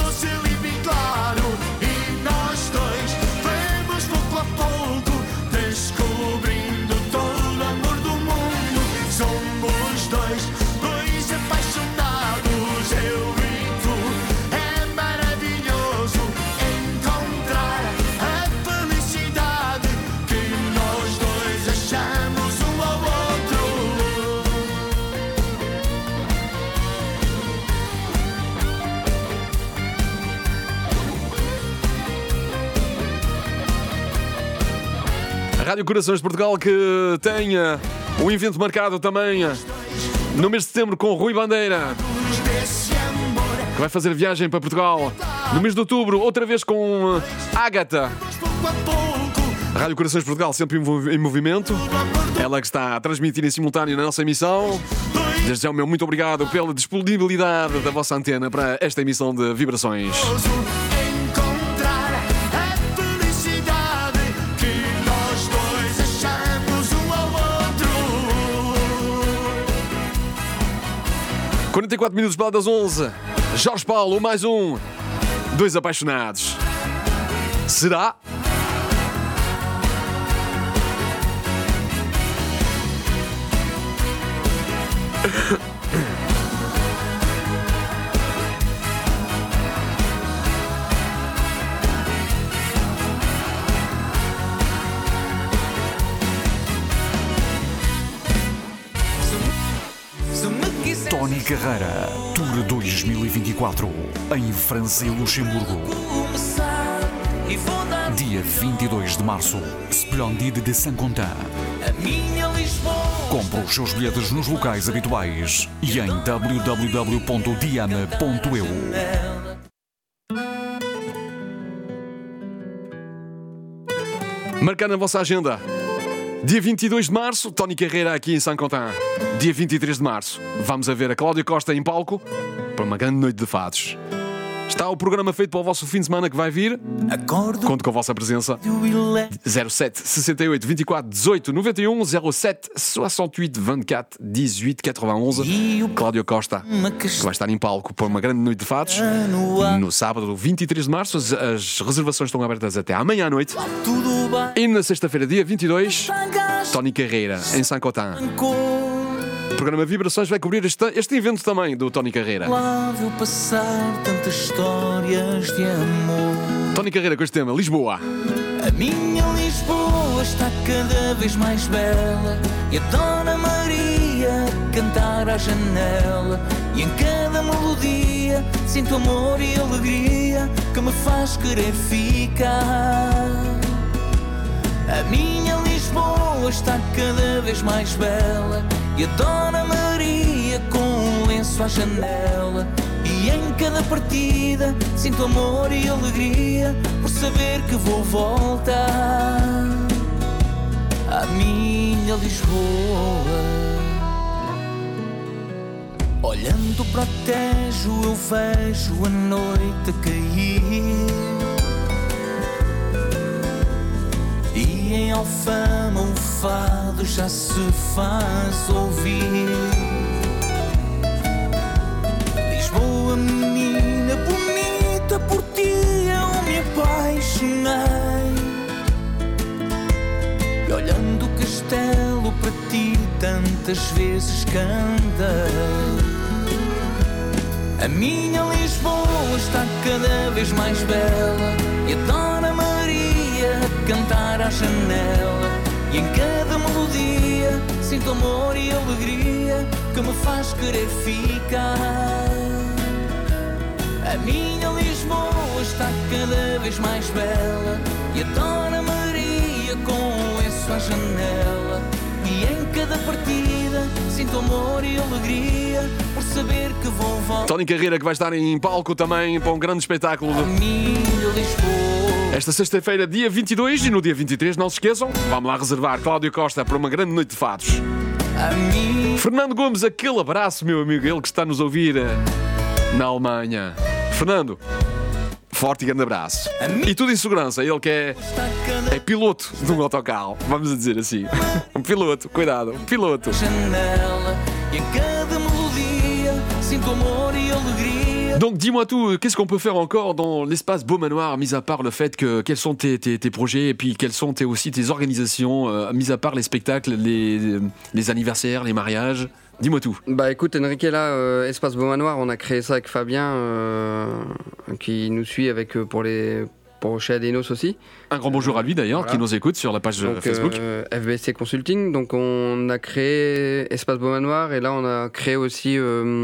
Speaker 2: Rádio Corações de Portugal, que tem um evento marcado também no mês de setembro com Rui Bandeira, que vai fazer viagem para Portugal. No mês de outubro, outra vez com Ágata. Rádio Corações de Portugal sempre em movimento. Ela que está a transmitir em simultâneo na nossa emissão. Desde já, meu muito obrigado pela disponibilidade da vossa antena para esta emissão de Vibrações.
Speaker 4: A felicidade que nós dois achamos um ao outro.
Speaker 2: 44 minutos para lá das 11. Jorge Paulo, mais um. Dois apaixonados. Será?
Speaker 9: Tony Carreira, Tour 2024, em França e Luxemburgo.
Speaker 4: e vou dar
Speaker 9: Dia 22 de março, Splendide de Saint-Quentin.
Speaker 4: a minha Lisboa.
Speaker 9: Compre os seus bilhetes nos locais habituais e em www.diana.eu.
Speaker 2: Marcar na vossa agenda. Dia 22 de março, Tony Carreira aqui em Saint-Quentin. Dia 23 de março, vamos a ver a Cláudia Costa em palco para uma grande noite de fados. Está o programa feito para o vosso fim de semana que vai vir.
Speaker 4: Acordo
Speaker 2: Conto com a vossa presença.
Speaker 4: e levo
Speaker 2: 07 68 24 18 91 07 68 24 18 91. Cláudia Costa, que vai estar em palco para uma grande noite de fados. No sábado, 23 de março, as reservações estão abertas até amanhã à noite.
Speaker 4: tudo bem.
Speaker 2: E na sexta-feira, dia 22, Tony Carreira, em Saint-Quentin. O programa Vibrações vai cobrir este evento também do Tony Carreira.
Speaker 4: Lá viu passar tantas histórias de amor.
Speaker 2: Tony Carreira com este tema, Lisboa.
Speaker 4: A minha Lisboa está cada vez mais bela e a Dona Maria cantar à janela. E em cada melodia sinto amor e alegria que me faz querer ficar. A minha Lisboa está cada vez mais bela e a Dona Maria com um lenço à janela. E em cada partida sinto amor e alegria por saber que vou voltar à minha Lisboa. Olhando para o Tejo eu vejo a noite cair e em Alfama o fado já se faz ouvir. Lisboa, menina bonita, por ti eu me apaixonei. E olhando o castelo para ti tantas vezes cantei. A minha Lisboa está cada vez mais bela e a Dona Maria cantar à janela. E em cada melodia sinto amor e alegria que me faz querer ficar. A minha Lisboa está cada vez mais bela e a Dona Maria com um lenço à janela. E em cada partida sinto amor e alegria por saber que vou voltar.
Speaker 2: Tony Carreira que vai estar em palco também para um grande espetáculo.
Speaker 4: A minha Lisboa.
Speaker 2: Esta sexta-feira, dia 22 e no dia 23, não se esqueçam, vamos lá reservar Cláudio Costa para uma grande noite de fados.
Speaker 4: A minha
Speaker 2: Fernando Gomes, aquele abraço, meu amigo, ele que está a nos ouvir na Alemanha. Fernando, forte e grande abraço. E tudo em segurança, ele que é piloto de um autocarro, vamos a dizer assim. Um piloto, cuidado, um piloto.
Speaker 4: janela. E em cada melodia sinto amor e alegria.
Speaker 2: Donc dis-moi tout, qu'est-ce qu'on peut faire encore dans l'espace Beau Manoir, mis à part le fait que quels sont tes projets et puis quelles sont aussi tes organisations, mis à part les spectacles, les anniversaires, les mariages. Dis-moi tout.
Speaker 5: Bah écoute Enrique, là, Espace Beau Manoir, on a créé ça avec Fabien, qui nous suit avec pour chez Adenos aussi.
Speaker 2: Un grand bonjour à lui d'ailleurs,
Speaker 5: Voilà.
Speaker 2: qui nous écoute sur la page
Speaker 5: Donc,
Speaker 2: Facebook.
Speaker 5: FBC Consulting. Donc on a créé Espace Beau Manoir et là on a créé aussi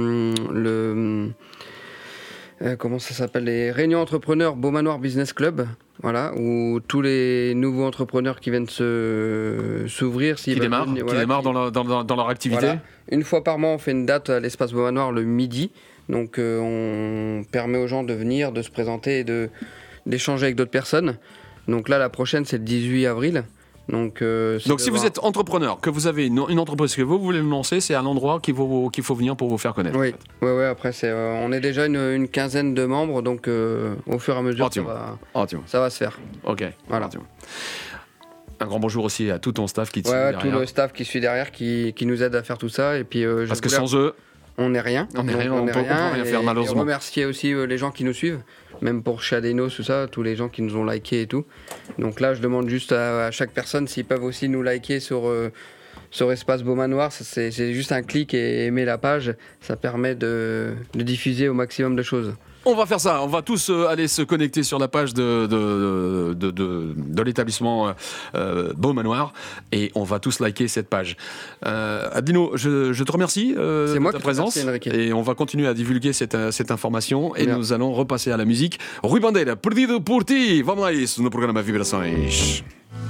Speaker 5: comment ça s'appelle, les réunions entrepreneurs Beau Manoir Business Club. Voilà, où tous les nouveaux entrepreneurs qui viennent s'ouvrir,
Speaker 2: Qui démarrent dans leur activité.
Speaker 5: Voilà. Une fois par mois, on fait une date à l'espace Beau Manoir le midi. Donc on permet aux gens de venir, de se présenter et d'échanger avec d'autres personnes. Donc là, la prochaine, c'est le 18 avril. Donc
Speaker 2: si vous êtes entrepreneur, que vous avez une entreprise que vous voulez lancer, c'est un endroit qu'il faut venir pour vous faire connaître.
Speaker 5: Oui, ouais, après, on est déjà une quinzaine de membres, donc au fur et à mesure, ça va se faire.
Speaker 2: Ok,
Speaker 5: voilà.
Speaker 2: Un grand bonjour aussi à tout ton staff qui te suit
Speaker 5: Ouais,
Speaker 2: derrière.
Speaker 5: tout le staff qui suit derrière, qui nous aide à faire tout ça. Et puis,
Speaker 2: Parce que sans eux,
Speaker 5: on n'est rien.
Speaker 2: On peut rien faire, malheureusement.
Speaker 5: Et remercier aussi les gens qui nous suivent, même pour chez Adenos, tout ça, tous les gens qui nous ont liké et tout. Donc là, je demande juste à chaque personne s'ils peuvent aussi nous liker sur Espace Beau Manoir. C'est juste un clic et aimer la page. Ça permet de diffuser au maximum de choses.
Speaker 2: On va faire ça, on va tous aller se connecter sur la page de l'établissement Beau Manoir et on va tous liker cette page. Dino, je te remercie de ta présence et on va continuer à divulguer cette information et nous allons repasser à la musique. Rui Bandeira, Perdido por Ti, vamos lá isso no programa Vibrações.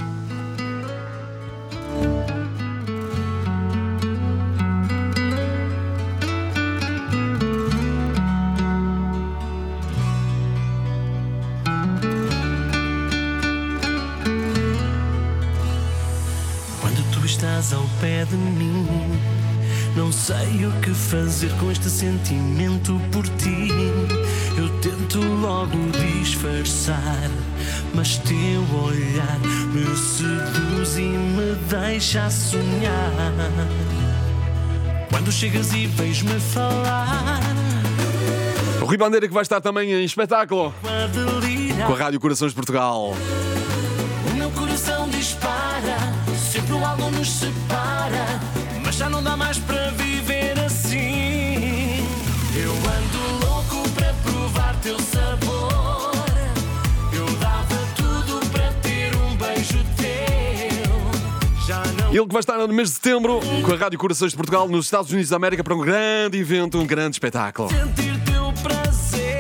Speaker 10: Estás ao pé de mim, não sei o que fazer com este sentimento por ti. Eu tento logo disfarçar, mas teu olhar me seduz e me deixa sonhar. Quando chegas e vens-me falar.
Speaker 2: O Rui Bandeira que vai estar também em espetáculo com a Rádio Corações de Portugal.
Speaker 10: O meu coração dispara, sempre algo nos separa, mas já não dá mais para viver assim. Eu ando louco para provar teu sabor. Eu dava tudo para ter um beijo teu. Já não.
Speaker 2: Ele que vai estar no mês de setembro com a Rádio Corações de Portugal nos Estados Unidos da América para um grande evento, um grande espetáculo.
Speaker 10: Sentir teu prazer.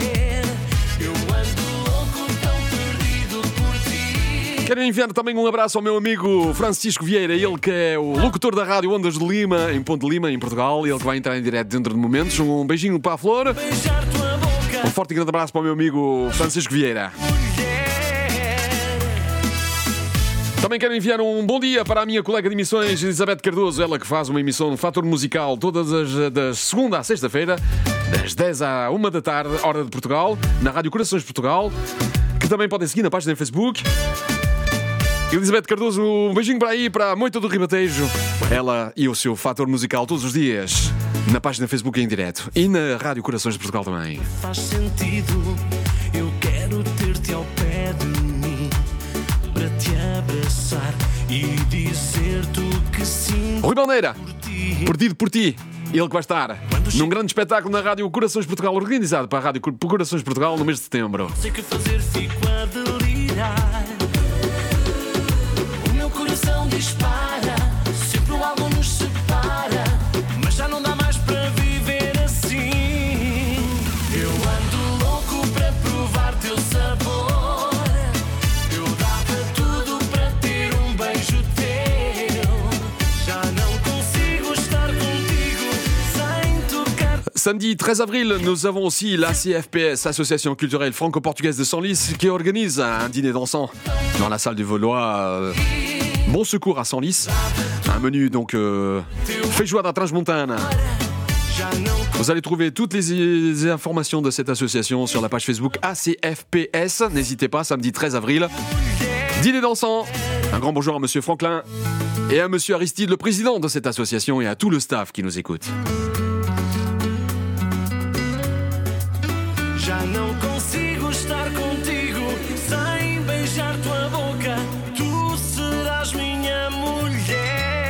Speaker 2: Quero enviar também um abraço ao meu amigo Francisco Vieira, ele que é o locutor da Rádio Ondas de Lima, em Ponte de Lima, em Portugal, ele que vai entrar em direto dentro de momentos. Um beijinho para a Flor, um forte e grande abraço para o meu amigo Francisco Vieira. Também quero enviar um bom dia para a minha colega de emissões, Elizabeth Cardoso, ela que faz uma emissão no Fator Musical todas das segunda à sexta-feira, das 10 à 1 da tarde, hora de Portugal, na Rádio Corações de Portugal, que também podem seguir na página do Facebook. Elizabeth Cardoso, um beijinho para aí, para a Moita do Ribatejo. Ela e o seu Fator Musical todos os dias, na página do Facebook em direto e na Rádio Corações de Portugal também.
Speaker 10: Faz sentido, eu quero ter-te ao pé de mim, para te abraçar e dizer-te o que sinto.
Speaker 2: Rui Bandeira, Perdido por Ti. Ele que vai estar num grande espetáculo na Rádio Corações de Portugal, organizado para a Rádio Corações de Portugal no mês de setembro.
Speaker 10: Sei que fazer, fico a delirar. O meu coração dispara, sempre algo nos separa, mas já não dá mais para viver assim. Eu ando louco para provar teu sabor. Eu dava tudo para ter um beijo teu. Já não consigo estar contigo sem tocar.
Speaker 2: Samedi 13 avril, nous avons aussi la CFPS, Association culturelle franco-portugaise de Senlis, qui organise un dîner dansant dans la salle du Vaudois. Bon Secours à Senlis. Un menu donc feijoada transmontana. Vous allez trouver toutes les informations de cette association sur la page Facebook ACFPS. N'hésitez pas, samedi 13 avril. Dîner dansant. Un grand bonjour à Monsieur Franklin et à Monsieur Aristide, le président de cette association, et à tout le staff qui nous écoute.
Speaker 10: Já não consigo estar contigo sem beijar tua boca. Tu serás minha mulher.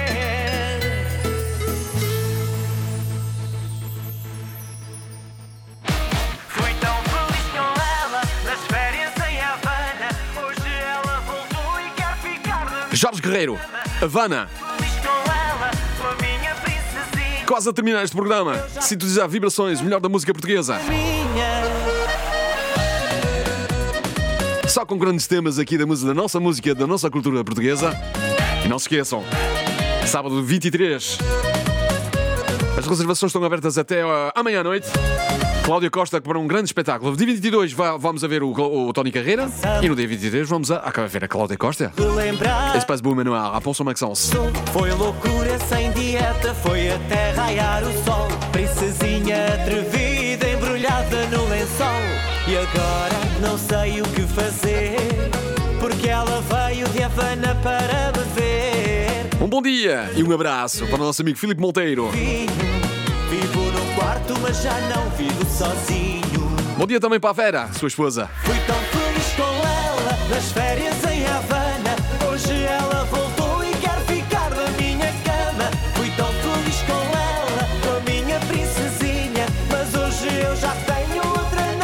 Speaker 10: Fui tão feliz com ela nas férias em Havana. Hoje ela voltou e quer ficar de
Speaker 2: Jorge Guerreiro, Havana.
Speaker 10: feliz com ela, com a minha princesinha.
Speaker 2: Quase a terminar este programa. Sintonizar Vibrações, o melhor da música portuguesa. Só com grandes temas aqui da nossa música, da nossa cultura portuguesa. E não se esqueçam, sábado 23, as reservações estão abertas até amanhã à noite. Cláudia Costa para um grande espetáculo. No dia 22 vamos a ver o Tony Carreira. E no dia 23 vamos a ver a Cláudia Costa. Espaço Beau Manoir, à Ponson Maxence.
Speaker 11: Foi loucura sem dieta, foi até raiar o sol. Princesinha atrevida, embrulhada no lençol. E agora não sei o que fazer, porque ela veio de Havana para me ver.
Speaker 2: Um bom dia e um abraço para o nosso amigo Filipe Monteiro.
Speaker 11: Vivo num quarto, mas já não vivo sozinho.
Speaker 2: Bom dia também para a Vera, sua esposa.
Speaker 11: Fui tão feliz com ela nas férias em Havana. Hoje ela voltou e quer ficar na minha cama. Fui tão feliz com ela, com a minha princesinha, mas hoje eu já tenho outra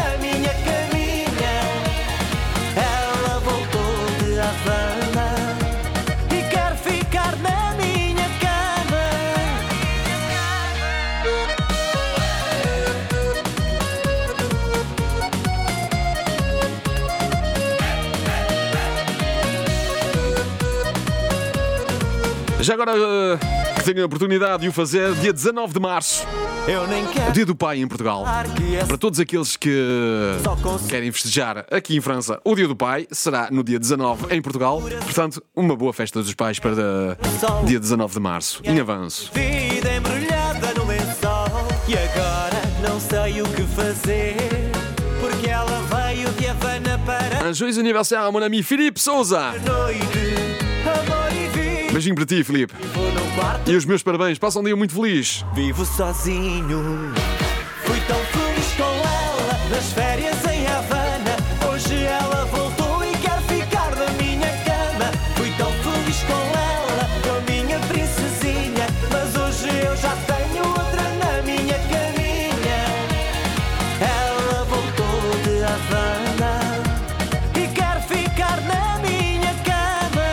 Speaker 2: Já agora que tenho a oportunidade de o fazer, dia 19 de março, o Dia do Pai em Portugal. Para todos aqueles que querem festejar aqui em França, o Dia do Pai será no dia 19 em Portugal. Portanto, uma boa festa dos pais para dia 19 de março. Em avanço.
Speaker 11: Vida embrulhada no lençol. E agora não sei o que fazer, porque ela veio de Havana para
Speaker 2: Un joyeux anniversaire à mon ami Philippe Souza.
Speaker 11: noite. Amor e vida.
Speaker 2: Beijinho para ti, Filipe.
Speaker 11: Vivo no quarto.
Speaker 2: E os meus parabéns. Passa um dia muito feliz.
Speaker 11: Vivo sozinho. Fui tão feliz com ela nas férias em Havana. Hoje ela voltou e quer ficar na minha cama. Fui tão feliz com ela, com a minha princesinha. Mas hoje eu já tenho outra na minha caminha. Ela voltou de Havana e quer ficar na minha cama.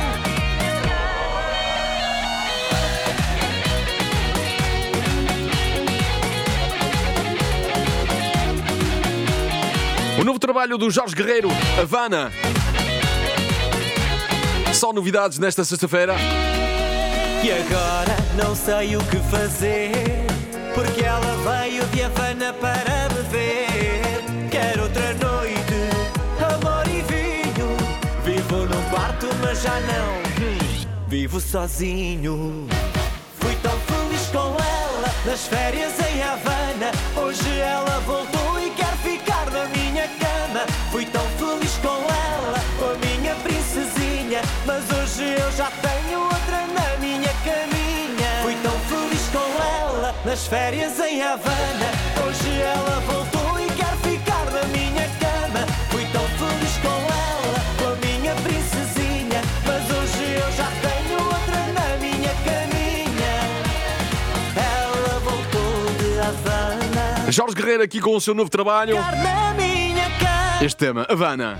Speaker 2: O novo trabalho do Jorge Guerreiro, Havana. Só novidades nesta sexta-feira.
Speaker 11: E agora não sei o que fazer, porque ela veio de Havana para me ver. Quero outra noite, amor e vinho. Vivo num quarto, mas já não vivo sozinho. Fui tão feliz com ela nas férias em Havana. Hoje ela voltou e quer ficar na minha cama. Fui tão feliz com ela, com a minha princesinha. Mas hoje eu já tenho outra na minha caminha. Fui tão feliz com ela nas férias em Havana. Hoje ela voltou e quer ficar na minha cama. Fui tão feliz com ela, com a minha princesinha. Mas hoje eu já tenho outra na minha caminha. Ela voltou de Havana.
Speaker 2: Jorge Guerreiro aqui com o seu novo trabalho.
Speaker 11: Ficar na minha cama.
Speaker 2: Este tema, Havana.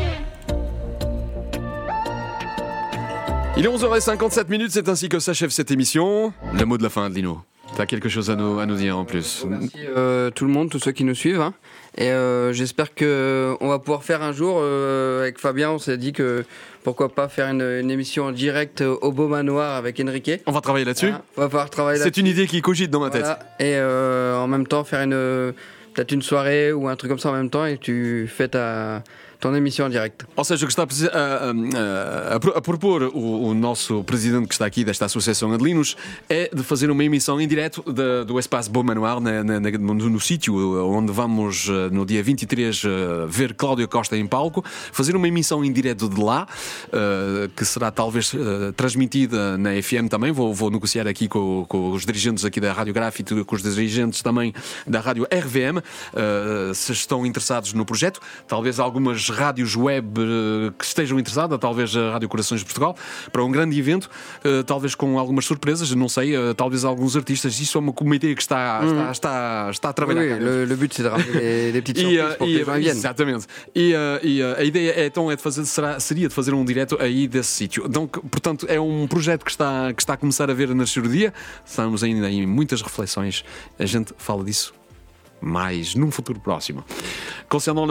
Speaker 2: Il est 11h57, c'est ainsi que s'achève cette émission. Le mot de la fin, Lino. T'as quelque chose à nous dire en plus.
Speaker 5: Merci tout le monde, tous ceux qui nous suivent. Hein. Et j'espère qu'on va pouvoir faire un jour, avec Fabien, on s'est dit que pourquoi pas faire une émission en direct au Beau Manoir avec Enrique.
Speaker 2: On va travailler là-dessus.
Speaker 5: Voilà, on va pouvoir travailler là-dessus.
Speaker 2: C'est une idée qui cogite dans ma tête.
Speaker 5: Voilà. Et en même temps faire peut-être une soirée ou un truc comme ça en même temps et tu fais ton emissão em direct.
Speaker 2: Ou seja, o que está a propor o nosso presidente que está aqui desta Associação Adelinos é de fazer uma emissão em direto do Espaço Beau Manoir no sítio onde vamos no dia 23 ver Cláudio Costa em palco, fazer uma emissão em direto de lá que será talvez transmitida na FM também. Vou negociar aqui com os dirigentes aqui da Rádio Grafite, com os dirigentes também da Rádio RVM, se estão interessados no projeto. Talvez algumas rádios web que estejam interessadas, talvez a Rádio Corações de Portugal, para um grande evento, talvez com algumas surpresas, não sei, talvez alguns artistas. Isso é uma comitê que está a trabalhar.
Speaker 5: Oui, le but c'est de ramener des petites surprises pour que les gens viennent.
Speaker 2: Exatamente. E a ideia seria de fazer um direto aí desse sítio. Então, portanto, é um projeto que está a começar a ver nascer o dia. Estamos ainda em muitas reflexões. A gente fala disso mais num futuro próximo. Concernant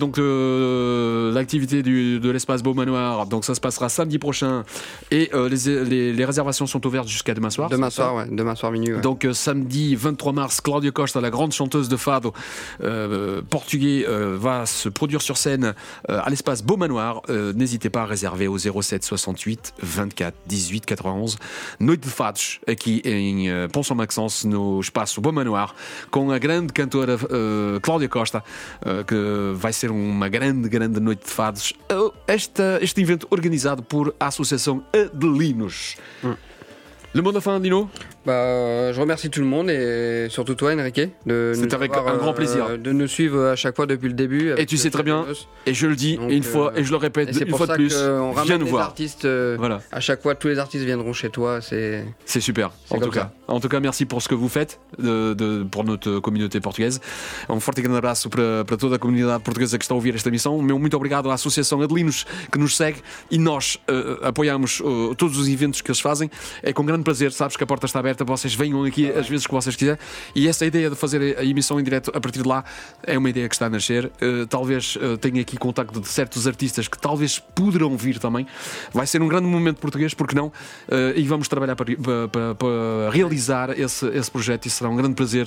Speaker 2: l'activité de l'espace Beau Manoir, donc ça se passera samedi prochain et les réservations sont ouvertes jusqu'à demain soir.
Speaker 5: Demain soir minuit. Ouais.
Speaker 2: Donc samedi 23 mars, Cláudia Costa, la grande chanteuse de fado portugais, va se produire sur scène à l'espace Beau Manoir. N'hésitez pas à réserver au 07 68 24 18 91. Noite de fados aqui em Ponção Maxence, no espaço Beau Manoir, com a grande cantora Cláudia Costa, que vai ser uma grande noite de fados. Este evento organizado por a Associação Adelinos. Le mot de la fin, Dino?
Speaker 5: Je remercie tout le monde et surtout toi, Enrique.
Speaker 2: C'est avec un grand plaisir.
Speaker 5: De nous suivre à chaque fois depuis le début.
Speaker 2: Et tu sais très bien, et je le dis une fois, et je le répète une fois de plus, viens nous voir.
Speaker 5: Artistes, voilà. À chaque fois, tous les artistes viendront chez toi. C'est
Speaker 2: super, en tout cas, merci por ce que vous faites pour notre communauté portuguesa. Forte grande abraço para toda a comunidade portuguesa que está a ouvir esta emissão. Muito obrigado à Associação Adelinos que nos segue e nós apoiamos todos os eventos que eles fazem. É com grande grande prazer, sabes que a porta está aberta, vocês venham aqui às vezes que vocês quiserem. E essa ideia de fazer a emissão em direto a partir de lá é uma ideia que está a nascer. Talvez tenha aqui contacto de certos artistas que talvez poderão vir também. Vai ser um grande momento português, porque não? E vamos trabalhar para realizar esse projeto, e será um grande prazer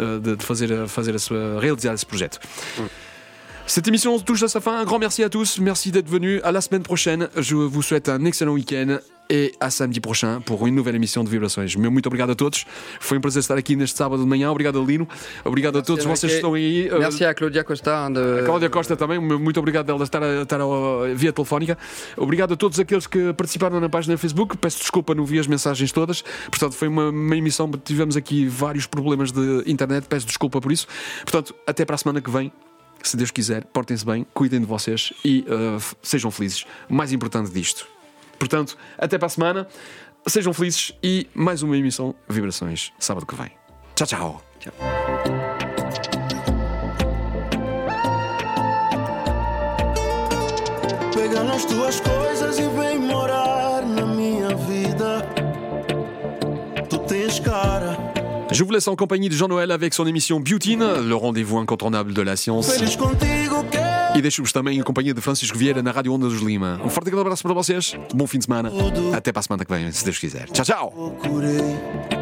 Speaker 2: de réaliser ce projet. Cette émission touche à sa fin. Un grand merci à tous. Merci d'être venus. À la semaine prochaine. Je vous souhaite un excellent week-end. E a samedi prochain por uma nova emissão de Vibrações. Meu muito obrigado a todos. Foi um prazer estar aqui neste sábado de manhã. Obrigado, Lino. Obrigado a todos vocês que estão aí.
Speaker 5: Merci à Claudia Costa.
Speaker 2: A Cláudia Costa também. Muito obrigado dela estar via telefónica. Obrigado a todos aqueles que participaram na página do Facebook. Peço desculpa, não vi as mensagens todas. Portanto, foi uma emissão. Tivemos aqui vários problemas de internet. Peço desculpa por isso. Portanto, até para a semana que vem. Se Deus quiser, portem-se bem, cuidem de vocês e sejam felizes. O mais importante disto. Portanto, até para a semana, sejam felizes e mais uma emissão Vibrações, sábado que vem. Tchau, tchau.
Speaker 5: Tchau.
Speaker 12: Pega nas tuas coisas e vem morar na minha vida. Tu tens cara.
Speaker 2: Je vous laisse en compagnie de Jean-Noël avec son émission Beautine, le rendez-vous incontournable de la science. E deixo-vos também em companhia de Francisco Vieira na Rádio Ondas Lima. Um forte abraço para vocês, bom fim de semana, até para a semana que vem, se Deus quiser. Tchau, tchau!